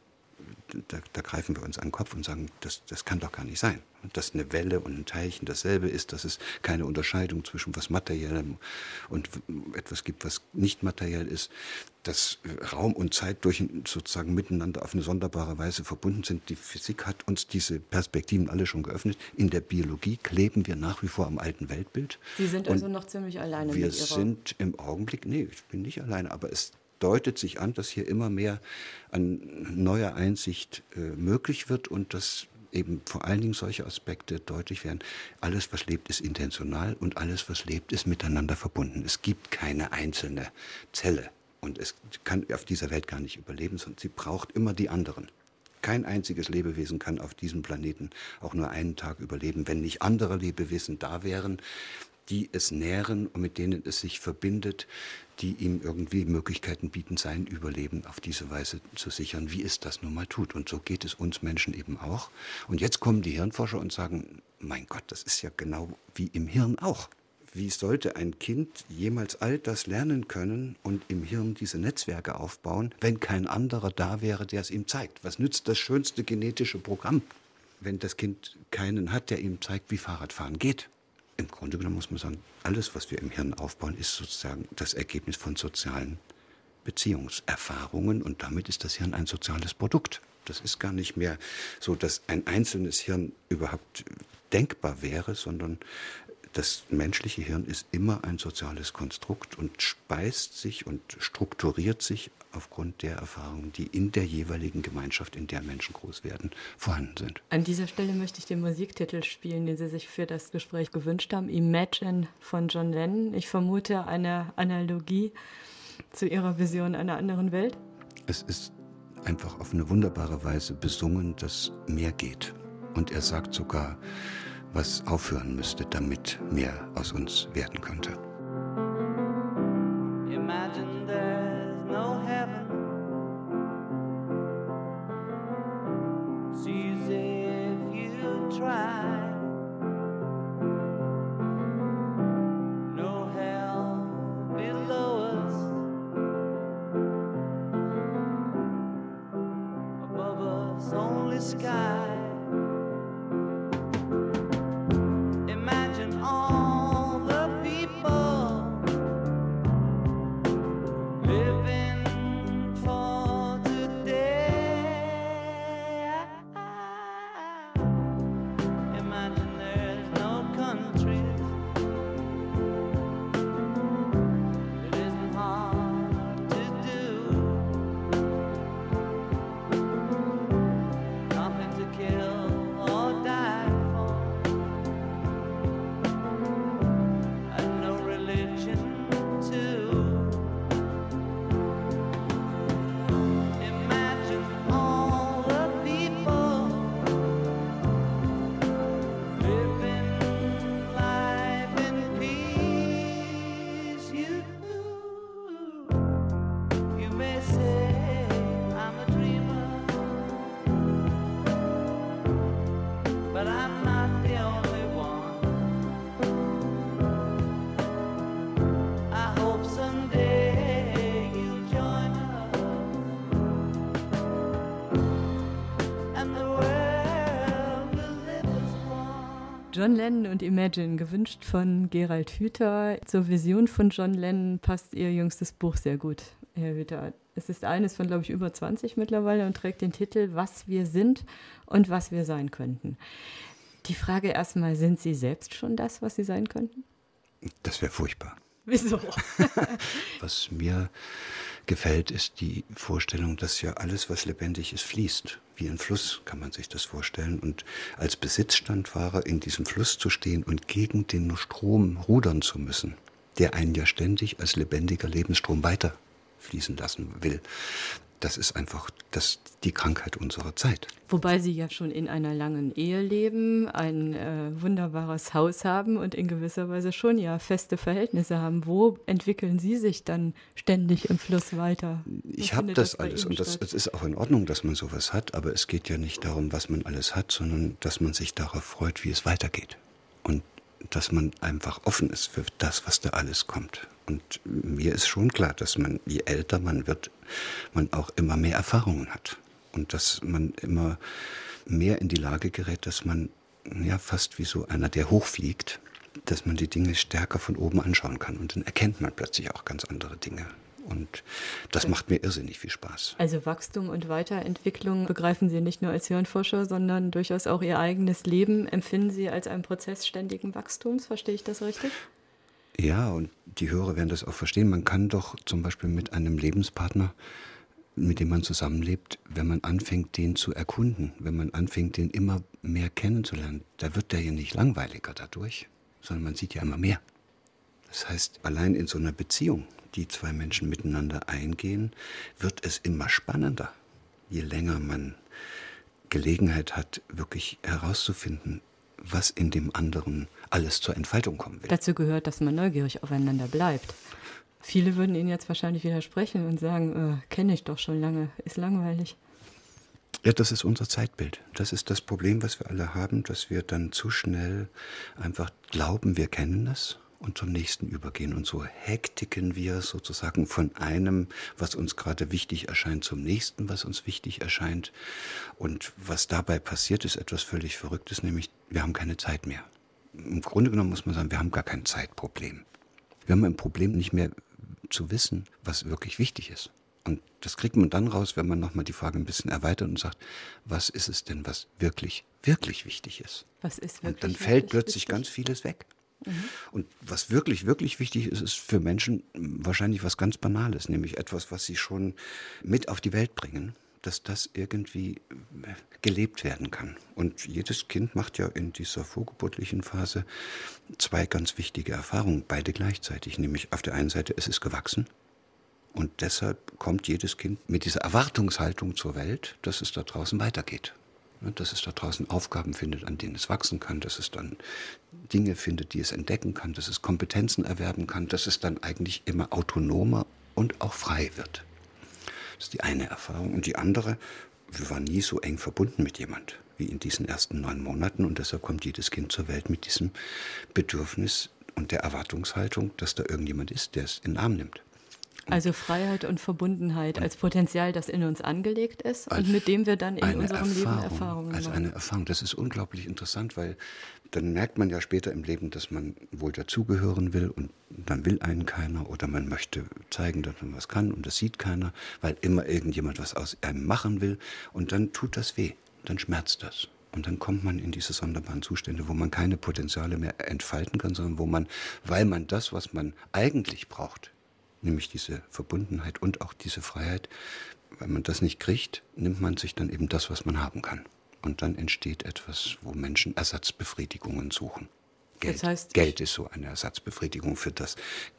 da greifen wir uns an den Kopf und sagen, das kann doch gar nicht sein. Dass eine Welle und ein Teilchen dasselbe ist, dass es keine Unterscheidung zwischen was Materiellem und etwas gibt, was nicht materiell ist, dass Raum und Zeit sozusagen miteinander auf eine sonderbare Weise verbunden sind. Die Physik hat uns diese Perspektiven alle schon geöffnet. In der Biologie kleben wir nach wie vor am alten Weltbild. Sie sind also noch ziemlich alleine mit Ihrer... Wir sind im Augenblick, nee, ich bin nicht alleine, aber es deutet sich an, dass hier immer mehr an neuer Einsicht möglich wird und dass eben vor allen Dingen solche Aspekte deutlich werden. Alles, was lebt, ist intentional und alles, was lebt, ist miteinander verbunden. Es gibt keine einzelne Zelle und es kann auf dieser Welt gar nicht überleben, sondern sie braucht immer die anderen. Kein einziges Lebewesen kann auf diesem Planeten auch nur einen Tag überleben, wenn nicht andere Lebewesen da wären, die es nähren und mit denen es sich verbindet, die ihm irgendwie Möglichkeiten bieten, sein Überleben auf diese Weise zu sichern, wie es das nun mal tut. Und so geht es uns Menschen eben auch. Und jetzt kommen die Hirnforscher und sagen, mein Gott, das ist ja genau wie im Hirn auch. Wie sollte ein Kind jemals all das lernen können und im Hirn diese Netzwerke aufbauen, wenn kein anderer da wäre, der es ihm zeigt? Was nützt das schönste genetische Programm, wenn das Kind keinen hat, der ihm zeigt, wie Fahrradfahren geht? Im Grunde genommen muss man sagen, alles, was wir im Hirn aufbauen, ist sozusagen das Ergebnis von sozialen Beziehungserfahrungen und damit ist das Hirn ein soziales Produkt. Das ist gar nicht mehr so, dass ein einzelnes Hirn überhaupt denkbar wäre, sondern das menschliche Hirn ist immer ein soziales Konstrukt und speist sich und strukturiert sich aufgrund der Erfahrungen, die in der jeweiligen Gemeinschaft, in der Menschen groß werden, vorhanden sind. An dieser Stelle möchte ich den Musiktitel spielen, den Sie sich für das Gespräch gewünscht haben, Imagine von John Lennon. Ich vermute eine Analogie zu Ihrer Vision einer anderen Welt. Es ist einfach auf eine wunderbare Weise besungen, dass mehr geht. Und er sagt sogar, was aufhören müsste, damit mehr aus uns werden könnte. Imagine there's no heaven. See as if you try. No hell below us. Above us only sky. John Lennon und Imagine, gewünscht von Gerald Hüther. Zur Vision von John Lennon passt Ihr jüngstes Buch sehr gut, Herr Hüther. Es ist eines von, glaube ich, über 20 mittlerweile und trägt den Titel Was wir sind und was wir sein könnten. Die Frage erstmal, sind Sie selbst schon das, was Sie sein könnten? Das wäre furchtbar. Wieso? Was mir gefällt, ist die Vorstellung, dass ja alles, was lebendig ist, fließt. Wie ein Fluss kann man sich das vorstellen. Und als Besitzstandfahrer in diesem Fluss zu stehen und gegen den Strom rudern zu müssen, der einen ja ständig als lebendiger Lebensstrom weiterfließen lassen will, das ist einfach die Krankheit unserer Zeit. Wobei Sie ja schon in einer langen Ehe leben, ein wunderbares Haus haben und in gewisser Weise schon ja feste Verhältnisse haben. Wo entwickeln Sie sich dann ständig im Fluss weiter? Ich habe das alles und es ist auch in Ordnung, dass man sowas hat, aber es geht ja nicht darum, was man alles hat, sondern dass man sich darauf freut, wie es weitergeht. Und dass man einfach offen ist für das, was da alles kommt. Und mir ist schon klar, dass man, je älter man wird, man auch immer mehr Erfahrungen hat. Und dass man immer mehr in die Lage gerät, dass man ja fast wie so einer, der hochfliegt, dass man die Dinge stärker von oben anschauen kann. Und dann erkennt man plötzlich auch ganz andere Dinge. Und das macht mir irrsinnig viel Spaß. Also Wachstum und Weiterentwicklung begreifen Sie nicht nur als Hirnforscher, sondern durchaus auch Ihr eigenes Leben empfinden Sie als einen Prozess ständigen Wachstums. Verstehe ich das richtig? Ja, und die Hörer werden das auch verstehen. Man kann doch zum Beispiel mit einem Lebenspartner, mit dem man zusammenlebt, wenn man anfängt, den zu erkunden, wenn man anfängt, den immer mehr kennenzulernen, da wird der ja nicht langweiliger dadurch, sondern man sieht ja immer mehr. Das heißt, allein in so einer Beziehung, die zwei Menschen miteinander eingehen, wird es immer spannender, je länger man Gelegenheit hat, wirklich herauszufinden, was in dem anderen alles zur Entfaltung kommen will. Dazu gehört, dass man neugierig aufeinander bleibt. Viele würden Ihnen jetzt wahrscheinlich widersprechen und sagen, kenne ich doch schon lange, ist langweilig. Ja, das ist unser Zeitbild. Das ist das Problem, was wir alle haben, dass wir dann zu schnell einfach glauben, wir kennen das und zum nächsten übergehen. Und so hektiken wir sozusagen von einem, was uns gerade wichtig erscheint, zum nächsten, was uns wichtig erscheint. Und was dabei passiert, ist etwas völlig Verrücktes, nämlich wir haben keine Zeit mehr. Im Grunde genommen muss man sagen, wir haben gar kein Zeitproblem. Wir haben ein Problem, nicht mehr zu wissen, was wirklich wichtig ist. Und das kriegt man dann raus, wenn man nochmal die Frage ein bisschen erweitert und sagt, was ist es denn, was wirklich, wirklich wichtig ist? Was ist wirklich und dann fällt wirklich plötzlich wichtig? ganz vieles weg. Und was wirklich, wirklich wichtig ist, ist für Menschen wahrscheinlich was ganz Banales, nämlich etwas, was sie schon mit auf die Welt bringen, dass das irgendwie gelebt werden kann. Und jedes Kind macht ja in dieser vorgeburtlichen Phase zwei ganz wichtige Erfahrungen, beide gleichzeitig, nämlich auf der einen Seite, es ist gewachsen. Und deshalb kommt jedes Kind mit dieser Erwartungshaltung zur Welt, dass es da draußen weitergeht. Dass es da draußen Aufgaben findet, an denen es wachsen kann, dass es dann Dinge findet, die es entdecken kann, dass es Kompetenzen erwerben kann, dass es dann eigentlich immer autonomer und auch frei wird. Das ist die eine Erfahrung. Und die andere, wir waren nie so eng verbunden mit jemand wie in diesen ersten 9 Monaten. Und deshalb kommt jedes Kind zur Welt mit diesem Bedürfnis und der Erwartungshaltung, dass da irgendjemand ist, der es in den Arm nimmt. Also Freiheit und Verbundenheit als Potenzial, das in uns angelegt ist und mit dem wir dann in unserem Leben Erfahrungen machen. Eine Erfahrung, das ist unglaublich interessant, weil dann merkt man ja später im Leben, dass man wohl dazugehören will und dann will einen keiner oder man möchte zeigen, dass man was kann und das sieht keiner, weil immer irgendjemand was aus einem machen will und dann tut das weh, dann schmerzt das. Und dann kommt man in diese sonderbaren Zustände, wo man keine Potenziale mehr entfalten kann, sondern wo man, weil man das, was man eigentlich braucht, nämlich diese Verbundenheit und auch diese Freiheit, wenn man das nicht kriegt, nimmt man sich dann eben das, was man haben kann. Und dann entsteht etwas, wo Menschen Ersatzbefriedigungen suchen. Geld, Das heißt, Geld ist so eine Ersatzbefriedigung für das,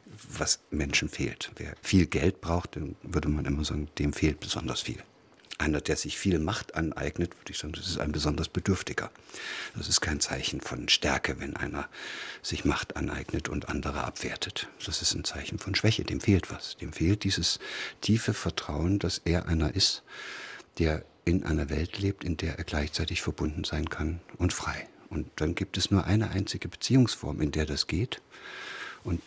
was Menschen fehlt. Wer viel Geld braucht, dann würde man immer sagen, dem fehlt besonders viel. Einer, der sich viel Macht aneignet, würde ich sagen, das ist ein besonders Bedürftiger. Das ist kein Zeichen von Stärke, wenn einer sich Macht aneignet und andere abwertet. Das ist ein Zeichen von Schwäche, dem fehlt was. Dem fehlt dieses tiefe Vertrauen, dass er einer ist, der in einer Welt lebt, in der er gleichzeitig verbunden sein kann und frei. Und dann gibt es nur eine einzige Beziehungsform, in der das geht. Und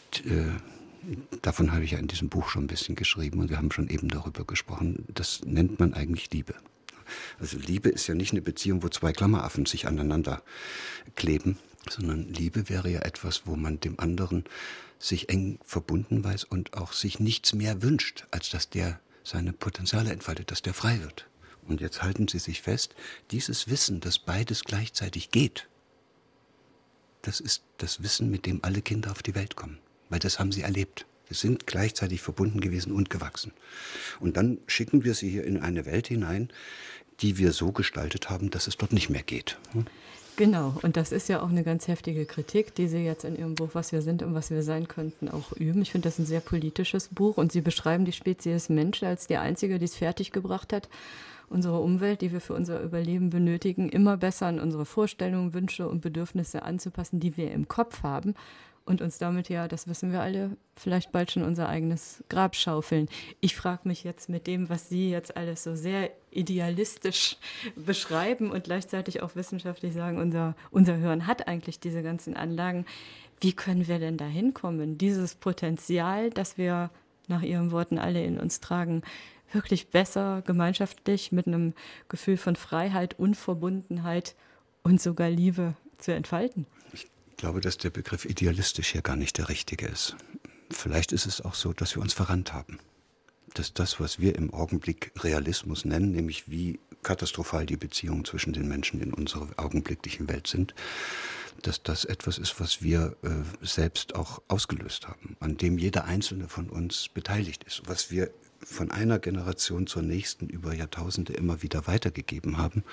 davon habe ich ja in diesem Buch schon ein bisschen geschrieben und wir haben schon eben darüber gesprochen. Das nennt man eigentlich Liebe. Also Liebe ist ja nicht eine Beziehung, wo zwei Klammeraffen sich aneinander kleben, sondern Liebe wäre ja etwas, wo man dem anderen sich eng verbunden weiß und auch sich nichts mehr wünscht, als dass der seine Potenziale entfaltet, dass der frei wird. Und jetzt halten Sie sich fest, dieses Wissen, dass beides gleichzeitig geht, das ist das Wissen, mit dem alle Kinder auf die Welt kommen. Weil das haben sie erlebt. Wir sind gleichzeitig verbunden gewesen und gewachsen. Und dann schicken wir sie hier in eine Welt hinein, die wir so gestaltet haben, dass es dort nicht mehr geht. Genau, und das ist ja auch eine ganz heftige Kritik, die Sie jetzt in Ihrem Buch „Was wir sind und was wir sein könnten" auch üben. Ich finde das ein sehr politisches Buch und Sie beschreiben die Spezies Mensch als die einzige, die es fertiggebracht hat, unsere Umwelt, die wir für unser Überleben benötigen, immer besser an unsere Vorstellungen, Wünsche und Bedürfnisse anzupassen, die wir im Kopf haben und uns damit ja, das wissen wir alle, vielleicht bald schon unser eigenes Grab schaufeln. Ich frage mich jetzt mit dem, was Sie jetzt alles so sehr idealistisch beschreiben und gleichzeitig auch wissenschaftlich sagen, unser Hirn hat eigentlich diese ganzen Anlagen. Wie können wir denn da hinkommen, dieses Potenzial, das wir nach Ihren Worten alle in uns tragen, wirklich besser gemeinschaftlich mit einem Gefühl von Freiheit, Unverbundenheit und sogar Liebe zu entfalten? Ich glaube, dass der Begriff idealistisch hier gar nicht der richtige ist. Vielleicht ist es auch so, dass wir uns verrannt haben. Dass das, was wir im Augenblick Realismus nennen, nämlich wie katastrophal die Beziehungen zwischen den Menschen in unserer augenblicklichen Welt sind, dass das etwas ist, was wir selbst auch ausgelöst haben, an dem jeder Einzelne von uns beteiligt ist, was wir von einer Generation zur nächsten über Jahrtausende immer wieder weitergegeben haben,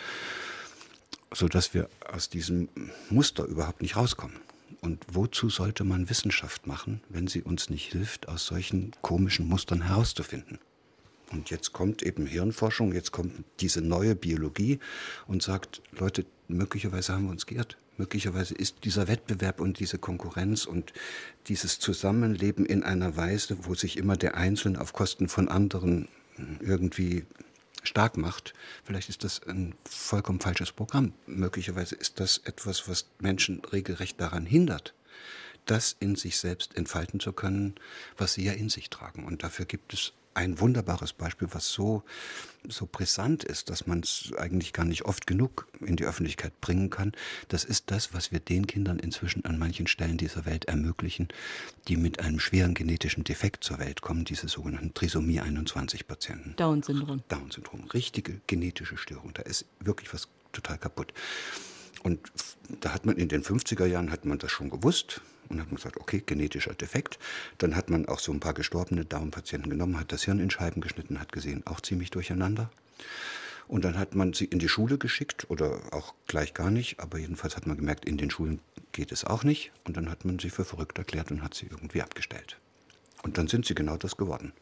sodass wir aus diesem Muster überhaupt nicht rauskommen. Und wozu sollte man Wissenschaft machen, wenn sie uns nicht hilft, aus solchen komischen Mustern herauszufinden? Und jetzt kommt eben Hirnforschung, jetzt kommt diese neue Biologie und sagt, Leute, möglicherweise haben wir uns geirrt. Möglicherweise ist dieser Wettbewerb und diese Konkurrenz und dieses Zusammenleben in einer Weise, wo sich immer der Einzelne auf Kosten von anderen irgendwie stark macht, vielleicht ist das ein vollkommen falsches Programm. Möglicherweise ist das etwas, was Menschen regelrecht daran hindert, das in sich selbst entfalten zu können, was sie ja in sich tragen. Und dafür gibt es ein wunderbares Beispiel, was so brisant ist, dass man es eigentlich gar nicht oft genug in die Öffentlichkeit bringen kann. Das ist das, was wir den Kindern inzwischen an manchen Stellen dieser Welt ermöglichen, die mit einem schweren genetischen Defekt zur Welt kommen, diese sogenannten Trisomie-21-Patienten. Down-Syndrom. Down-Syndrom, richtige genetische Störung. Da ist wirklich was total kaputt. Und da hat man in den 50er Jahren hat man das schon gewusst und hat man gesagt, okay, genetischer Defekt. Dann hat man auch so ein paar gestorbene Down-Patienten genommen, hat das Hirn in Scheiben geschnitten, hat gesehen, auch ziemlich durcheinander. Und dann hat man sie in die Schule geschickt oder auch gleich gar nicht, aber jedenfalls hat man gemerkt, in den Schulen geht es auch nicht. Und dann hat man sie für verrückt erklärt und hat sie irgendwie abgestellt. Und dann sind sie genau das geworden.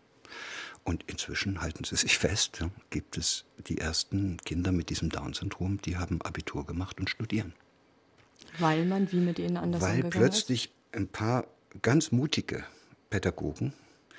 Und inzwischen, halten Sie sich fest, ja, gibt es die ersten Kinder mit diesem Down-Syndrom, die haben Abitur gemacht und studieren. Weil man wie mit ihnen anders umgegangen ist? Weil plötzlich ein paar ganz mutige Pädagogen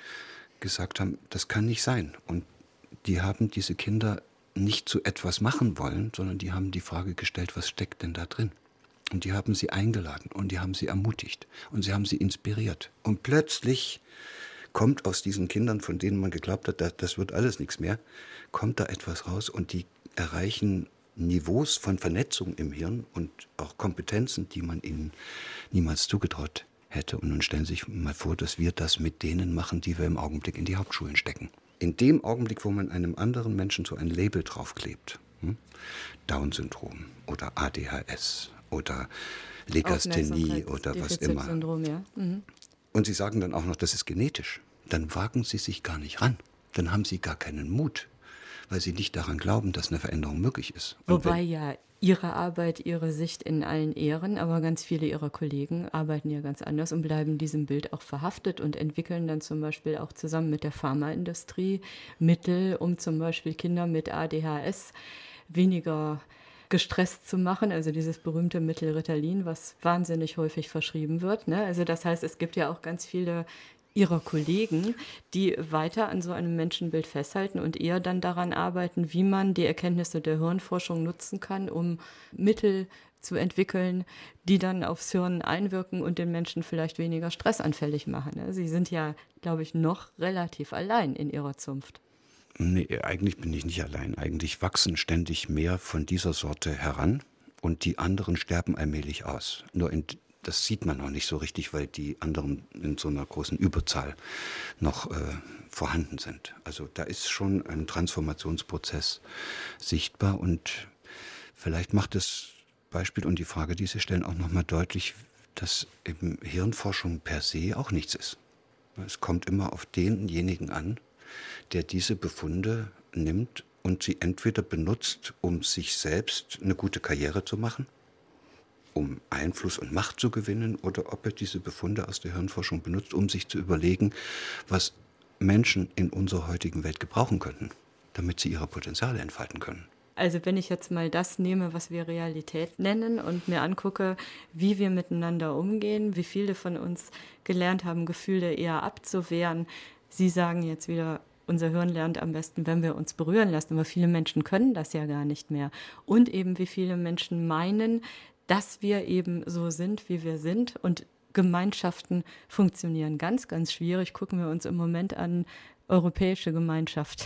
gesagt haben, das kann nicht sein. Und die haben diese Kinder nicht zu etwas machen wollen, sondern die haben die Frage gestellt, was steckt denn da drin? Und die haben sie eingeladen und die haben sie ermutigt und sie haben sie inspiriert. Und plötzlich kommt aus diesen Kindern, von denen man geglaubt hat, das wird alles nichts mehr, kommt da etwas raus und die erreichen Niveaus von Vernetzung im Hirn und auch Kompetenzen, die man ihnen niemals zugetraut hätte. Und nun stellen Sie sich mal vor, dass wir das mit denen machen, die wir im Augenblick in die Hauptschulen stecken. In dem Augenblick, wo man einem anderen Menschen so ein Label draufklebt, Down-Syndrom oder ADHS oder Legasthenie oder was immer. Ja. Mhm. Und Sie sagen dann auch noch, das ist genetisch. Dann wagen Sie sich gar nicht ran. Dann haben Sie gar keinen Mut, weil Sie nicht daran glauben, dass eine Veränderung möglich ist. Und Wobei ja Ihre Arbeit, Ihre Sicht in allen Ehren, aber ganz viele Ihrer Kollegen arbeiten ja ganz anders und bleiben diesem Bild auch verhaftet und entwickeln dann zum Beispiel auch zusammen mit der Pharmaindustrie Mittel, um zum Beispiel Kinder mit ADHS weniger gestresst zu machen, also dieses berühmte Mittel Ritalin, was wahnsinnig häufig verschrieben wird. Ne? Also das heißt, es gibt ja auch ganz viele Ihrer Kollegen, die weiter an so einem Menschenbild festhalten und eher dann daran arbeiten, wie man die Erkenntnisse der Hirnforschung nutzen kann, um Mittel zu entwickeln, die dann aufs Hirn einwirken und den Menschen vielleicht weniger stressanfällig machen. Ne? Sie sind ja, glaube ich, noch relativ allein in Ihrer Zunft. Nee, eigentlich bin ich nicht allein. Eigentlich wachsen ständig mehr von dieser Sorte heran und die anderen sterben allmählich aus. Das sieht man noch nicht so richtig, weil die anderen in so einer großen Überzahl noch vorhanden sind. Also da ist schon ein Transformationsprozess sichtbar und vielleicht macht das Beispiel und die Frage, die Sie stellen, auch nochmal deutlich, dass eben Hirnforschung per se auch nichts ist. Es kommt immer auf denjenigen an, der diese Befunde nimmt und sie entweder benutzt, um sich selbst eine gute Karriere zu machen, um Einfluss und Macht zu gewinnen, oder ob er diese Befunde aus der Hirnforschung benutzt, um sich zu überlegen, was Menschen in unserer heutigen Welt gebrauchen könnten, damit sie ihre Potenziale entfalten können. Also wenn ich jetzt mal das nehme, was wir Realität nennen und mir angucke, wie wir miteinander umgehen, wie viele von uns gelernt haben, Gefühle eher abzuwehren. Sie sagen jetzt wieder, unser Hirn lernt am besten, wenn wir uns berühren lassen, aber viele Menschen können das ja gar nicht mehr. Und eben wie viele Menschen meinen, dass wir eben so sind, wie wir sind, und Gemeinschaften funktionieren ganz, ganz schwierig. Gucken wir uns im Moment an, europäische Gemeinschaft,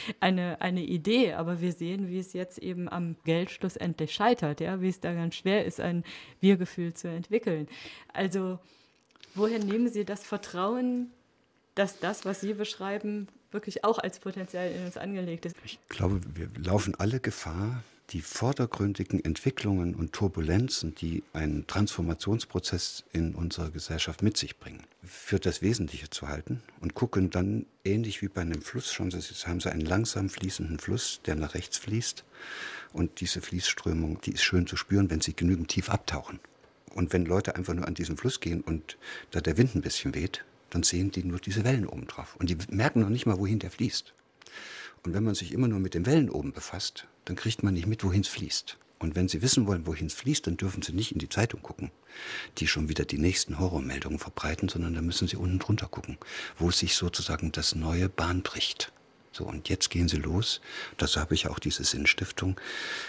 eine Idee, aber wir sehen, wie es jetzt eben am Geld schlussendlich scheitert, ja, wie es da ganz schwer ist, ein Wir-Gefühl zu entwickeln. Also woher nehmen Sie das Vertrauen, dass das, was Sie beschreiben, wirklich auch als Potenzial in uns angelegt ist? Ich glaube, wir laufen alle Gefahr, die vordergründigen Entwicklungen und Turbulenzen, die ein Transformationsprozess in unserer Gesellschaft mit sich bringen, für das Wesentliche zu halten und gucken dann, ähnlich wie bei einem Fluss, schauen Sie, jetzt haben Sie einen langsam fließenden Fluss, der nach rechts fließt, und diese Fließströmung, die ist schön zu spüren, wenn Sie genügend tief abtauchen. Und wenn Leute einfach nur an diesen Fluss gehen und da der Wind ein bisschen weht, dann sehen die nur diese Wellen oben drauf. Und die merken noch nicht mal, wohin der fließt. Und wenn man sich immer nur mit den Wellen oben befasst, dann kriegt man nicht mit, wohin es fließt. Und wenn Sie wissen wollen, wohin es fließt, dann dürfen Sie nicht in die Zeitung gucken, die schon wieder die nächsten Horrormeldungen verbreiten, sondern da müssen Sie unten drunter gucken, wo sich sozusagen das neue Bahn bricht. So, und jetzt gehen Sie los, dazu habe ich auch diese Sinnstiftung,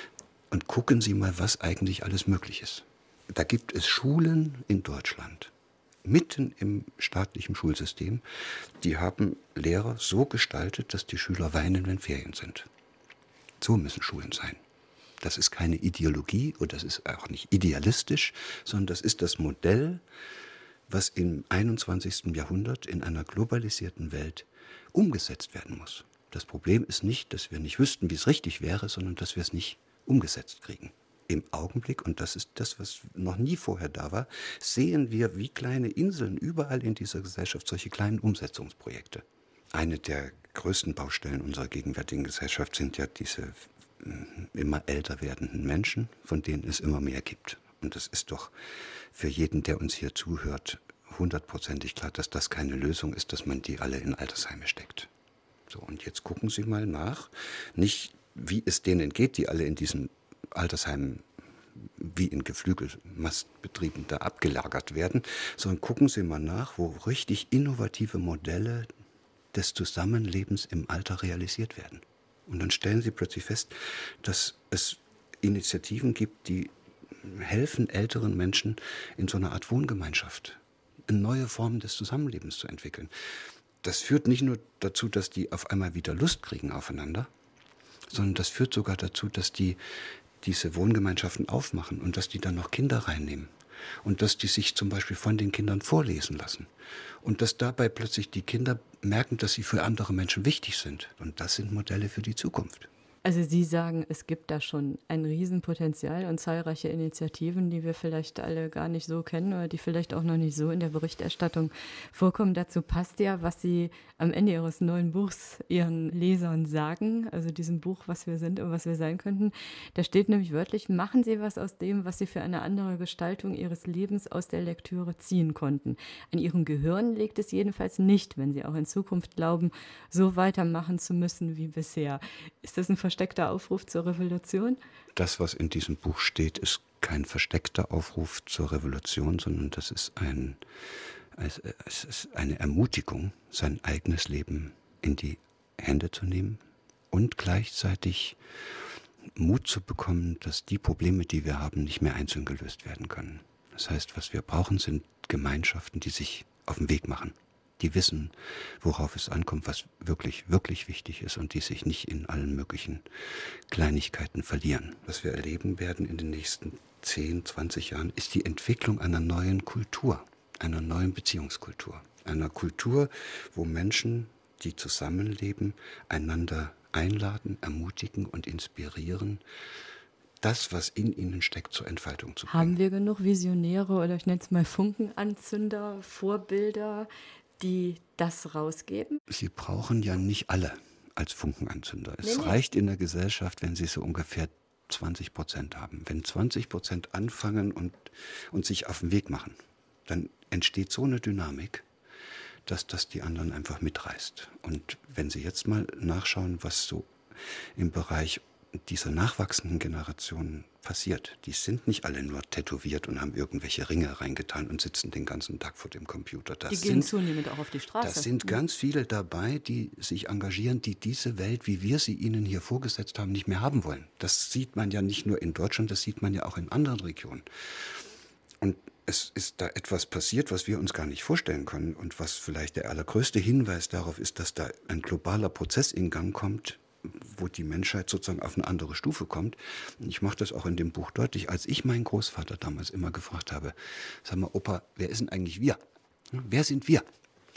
und gucken Sie mal, was eigentlich alles möglich ist. Da gibt es Schulen in Deutschland, mitten im staatlichen Schulsystem, die haben Lehrer so gestaltet, dass die Schüler weinen, wenn Ferien sind. So müssen Schulen sein. Das ist keine Ideologie und das ist auch nicht idealistisch, sondern das ist das Modell, was im 21. Jahrhundert in einer globalisierten Welt umgesetzt werden muss. Das Problem ist nicht, dass wir nicht wüssten, wie es richtig wäre, sondern dass wir es nicht umgesetzt kriegen. Im Augenblick, und das ist das, was noch nie vorher da war, sehen wir wie kleine Inseln überall in dieser Gesellschaft solche kleinen Umsetzungsprojekte. Eine der größten Baustellen unserer gegenwärtigen Gesellschaft sind ja diese immer älter werdenden Menschen, von denen es immer mehr gibt. Und das ist doch für jeden, der uns hier zuhört, 100%ig klar, dass das keine Lösung ist, dass man die alle in Altersheime steckt. So, und jetzt gucken Sie mal nach, nicht wie es denen geht, die alle in diesen Altersheimen wie in Geflügelmastbetrieben da abgelagert werden, sondern gucken Sie mal nach, wo richtig innovative Modelle des Zusammenlebens im Alter realisiert werden. Und dann stellen Sie plötzlich fest, dass es Initiativen gibt, die helfen älteren Menschen in so einer Art Wohngemeinschaft neue Formen des Zusammenlebens zu entwickeln. Das führt nicht nur dazu, dass die auf einmal wieder Lust kriegen aufeinander, sondern das führt sogar dazu, dass die diese Wohngemeinschaften aufmachen und dass die dann noch Kinder reinnehmen und dass die sich zum Beispiel von den Kindern vorlesen lassen und dass dabei plötzlich die Kinder merken, dass sie für andere Menschen wichtig sind. Und das sind Modelle für die Zukunft. Also Sie sagen, es gibt da schon ein Riesenpotenzial und zahlreiche Initiativen, die wir vielleicht alle gar nicht so kennen oder die vielleicht auch noch nicht so in der Berichterstattung vorkommen. Dazu passt ja, was Sie am Ende Ihres neuen Buchs Ihren Lesern sagen, also diesem Buch, was wir sind und was wir sein könnten. Da steht nämlich wörtlich, machen Sie was aus dem, was Sie für eine andere Gestaltung Ihres Lebens aus der Lektüre ziehen konnten. An Ihrem Gehirn liegt es jedenfalls nicht, wenn Sie auch in Zukunft glauben, so weitermachen zu müssen wie bisher. Ist das ein versteckter Aufruf zur Revolution? Das, was in diesem Buch steht, ist kein versteckter Aufruf zur Revolution, sondern das ist es ist eine Ermutigung, sein eigenes Leben in die Hände zu nehmen und gleichzeitig Mut zu bekommen, dass die Probleme, die wir haben, nicht mehr einzeln gelöst werden können. Das heißt, was wir brauchen, sind Gemeinschaften, die sich auf den Weg machen, die wissen, worauf es ankommt, was wirklich, wirklich wichtig ist und die sich nicht in allen möglichen Kleinigkeiten verlieren. Was wir erleben werden in den nächsten 10, 20 Jahren, ist die Entwicklung einer neuen Kultur, einer neuen Beziehungskultur. Einer Kultur, wo Menschen, die zusammenleben, einander einladen, ermutigen und inspirieren, das, was in ihnen steckt, zur Entfaltung zu bringen. Haben wir genug Visionäre oder ich nenne es mal Funkenanzünder, Vorbilder, die das rausgeben? Sie brauchen ja nicht alle als Funkenanzünder. Es Nee. reicht in der Gesellschaft, wenn Sie so ungefähr 20% haben. Wenn 20% anfangen und sich auf den Weg machen, dann entsteht so eine Dynamik, dass das die anderen einfach mitreißt. Und wenn Sie jetzt mal nachschauen, was so im Bereich dieser nachwachsenden Generationen passiert, die sind nicht alle nur tätowiert und haben irgendwelche Ringe reingetan und sitzen den ganzen Tag vor dem Computer. Die gehen zunehmend auch auf die Straße. Das sind ganz viele dabei, die sich engagieren, die diese Welt, wie wir sie ihnen hier vorgesetzt haben, nicht mehr haben wollen. Das sieht man ja nicht nur in Deutschland, das sieht man ja auch in anderen Regionen. Und es ist da etwas passiert, was wir uns gar nicht vorstellen können und was vielleicht der allergrößte Hinweis darauf ist, dass da ein globaler Prozess in Gang kommt, wo die Menschheit sozusagen auf eine andere Stufe kommt. Ich mache das auch in dem Buch deutlich, als ich meinen Großvater damals immer gefragt habe, sag mal, Opa, wer ist denn eigentlich wir? Wer sind wir?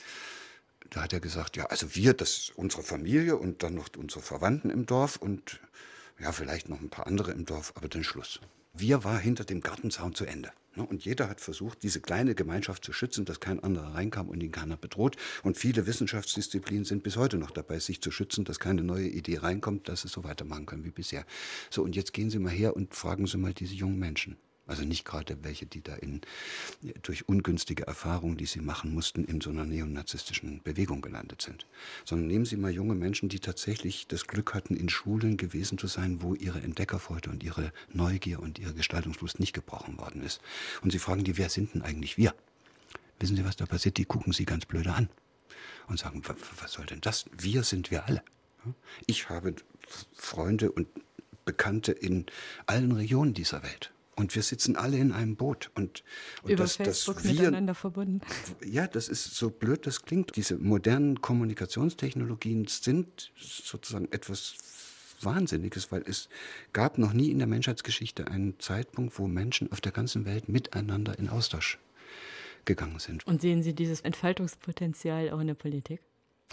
Da hat er gesagt, ja, also wir, das ist unsere Familie und dann noch unsere Verwandten im Dorf und ja, vielleicht noch ein paar andere im Dorf, aber dann Schluss. Wir war hinter dem Gartenzaun zu Ende. Und jeder hat versucht, diese kleine Gemeinschaft zu schützen, dass kein anderer reinkam und ihn keiner bedroht. Und viele Wissenschaftsdisziplinen sind bis heute noch dabei, sich zu schützen, dass keine neue Idee reinkommt, dass es so weitermachen können wie bisher. So, und jetzt gehen Sie mal her und fragen Sie mal diese jungen Menschen. Also nicht gerade welche, die da durch ungünstige Erfahrungen, die sie machen mussten, in so einer neonazistischen Bewegung gelandet sind. Sondern nehmen Sie mal junge Menschen, die tatsächlich das Glück hatten, in Schulen gewesen zu sein, wo ihre Entdeckerfreude und ihre Neugier und ihre Gestaltungslust nicht gebrochen worden ist. Und Sie fragen die, wer sind denn eigentlich wir? Wissen Sie, was da passiert? Die gucken Sie ganz blöde an und sagen, was soll denn das? Wir sind wir alle. Ich habe Freunde und Bekannte in allen Regionen dieser Welt. Und wir sitzen alle in einem Boot. Und über Facebook miteinander verbunden. Ja, das ist so blöd, das klingt. Diese modernen Kommunikationstechnologien sind sozusagen etwas Wahnsinniges, weil es gab noch nie in der Menschheitsgeschichte einen Zeitpunkt, wo Menschen auf der ganzen Welt miteinander in Austausch gegangen sind. Und sehen Sie dieses Entfaltungspotenzial auch in der Politik?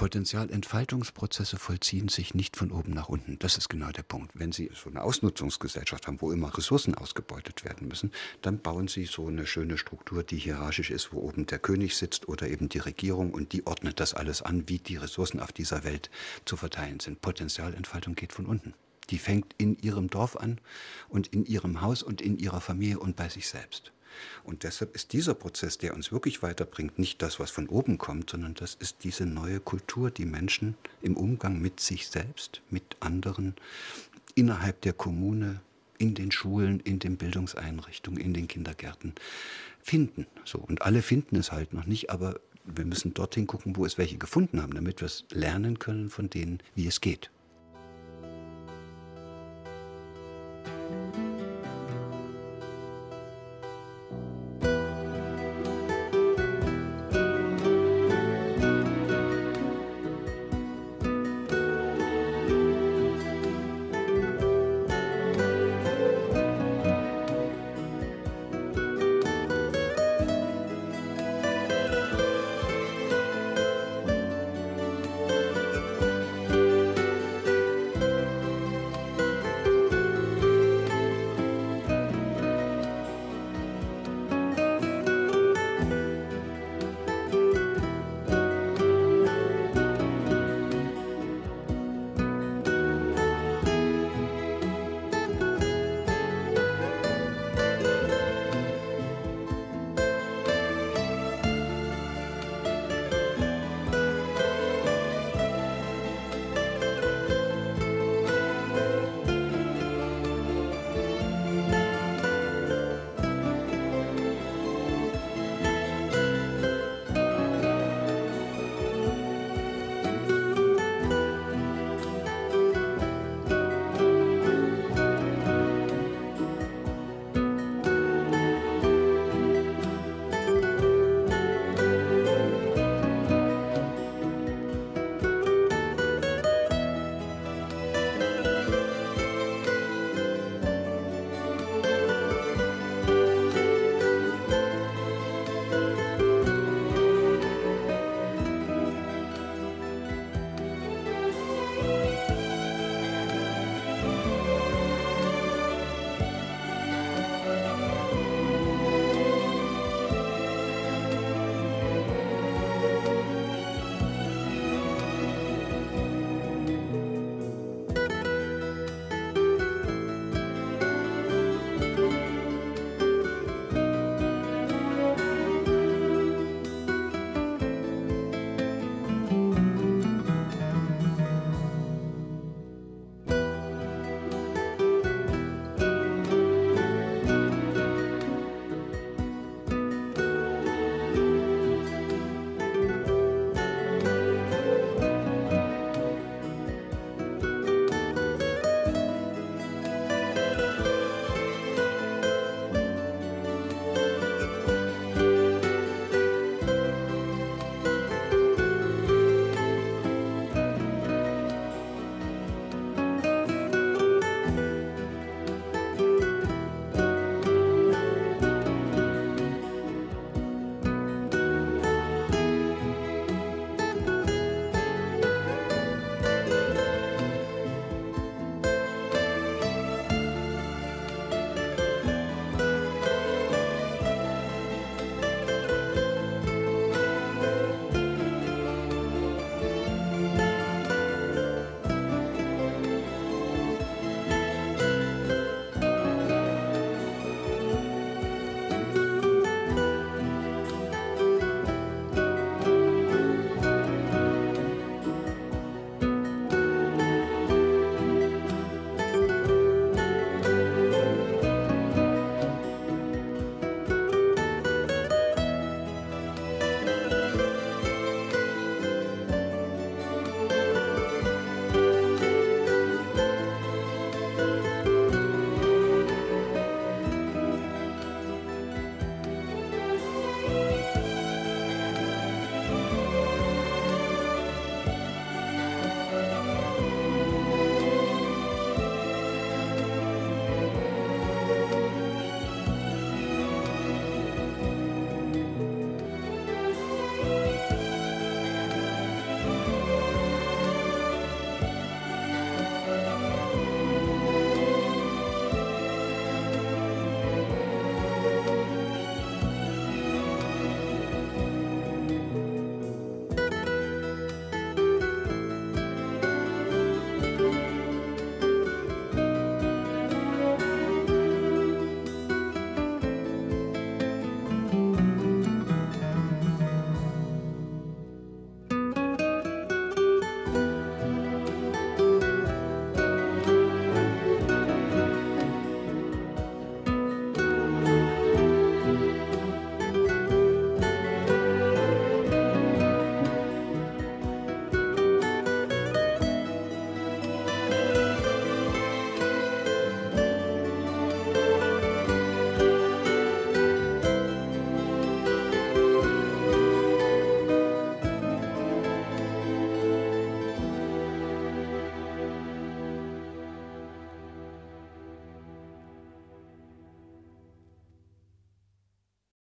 Entfaltungsprozesse vollziehen sich nicht von oben nach unten. Das ist genau der Punkt. Wenn Sie so eine Ausnutzungsgesellschaft haben, wo immer Ressourcen ausgebeutet werden müssen, dann bauen Sie so eine schöne Struktur, die hierarchisch ist, wo oben der König sitzt oder eben die Regierung und die ordnet das alles an, wie die Ressourcen auf dieser Welt zu verteilen sind. Potenzialentfaltung geht von unten. Die fängt in Ihrem Dorf an und in Ihrem Haus und in Ihrer Familie und bei sich selbst. Und deshalb ist dieser Prozess, der uns wirklich weiterbringt, nicht das, was von oben kommt, sondern das ist diese neue Kultur, die Menschen im Umgang mit sich selbst, mit anderen, innerhalb der Kommune, in den Schulen, in den Bildungseinrichtungen, in den Kindergärten finden. So, und alle finden es halt noch nicht, aber wir müssen dorthin gucken, wo es welche gefunden haben, damit wir es lernen können von denen, wie es geht.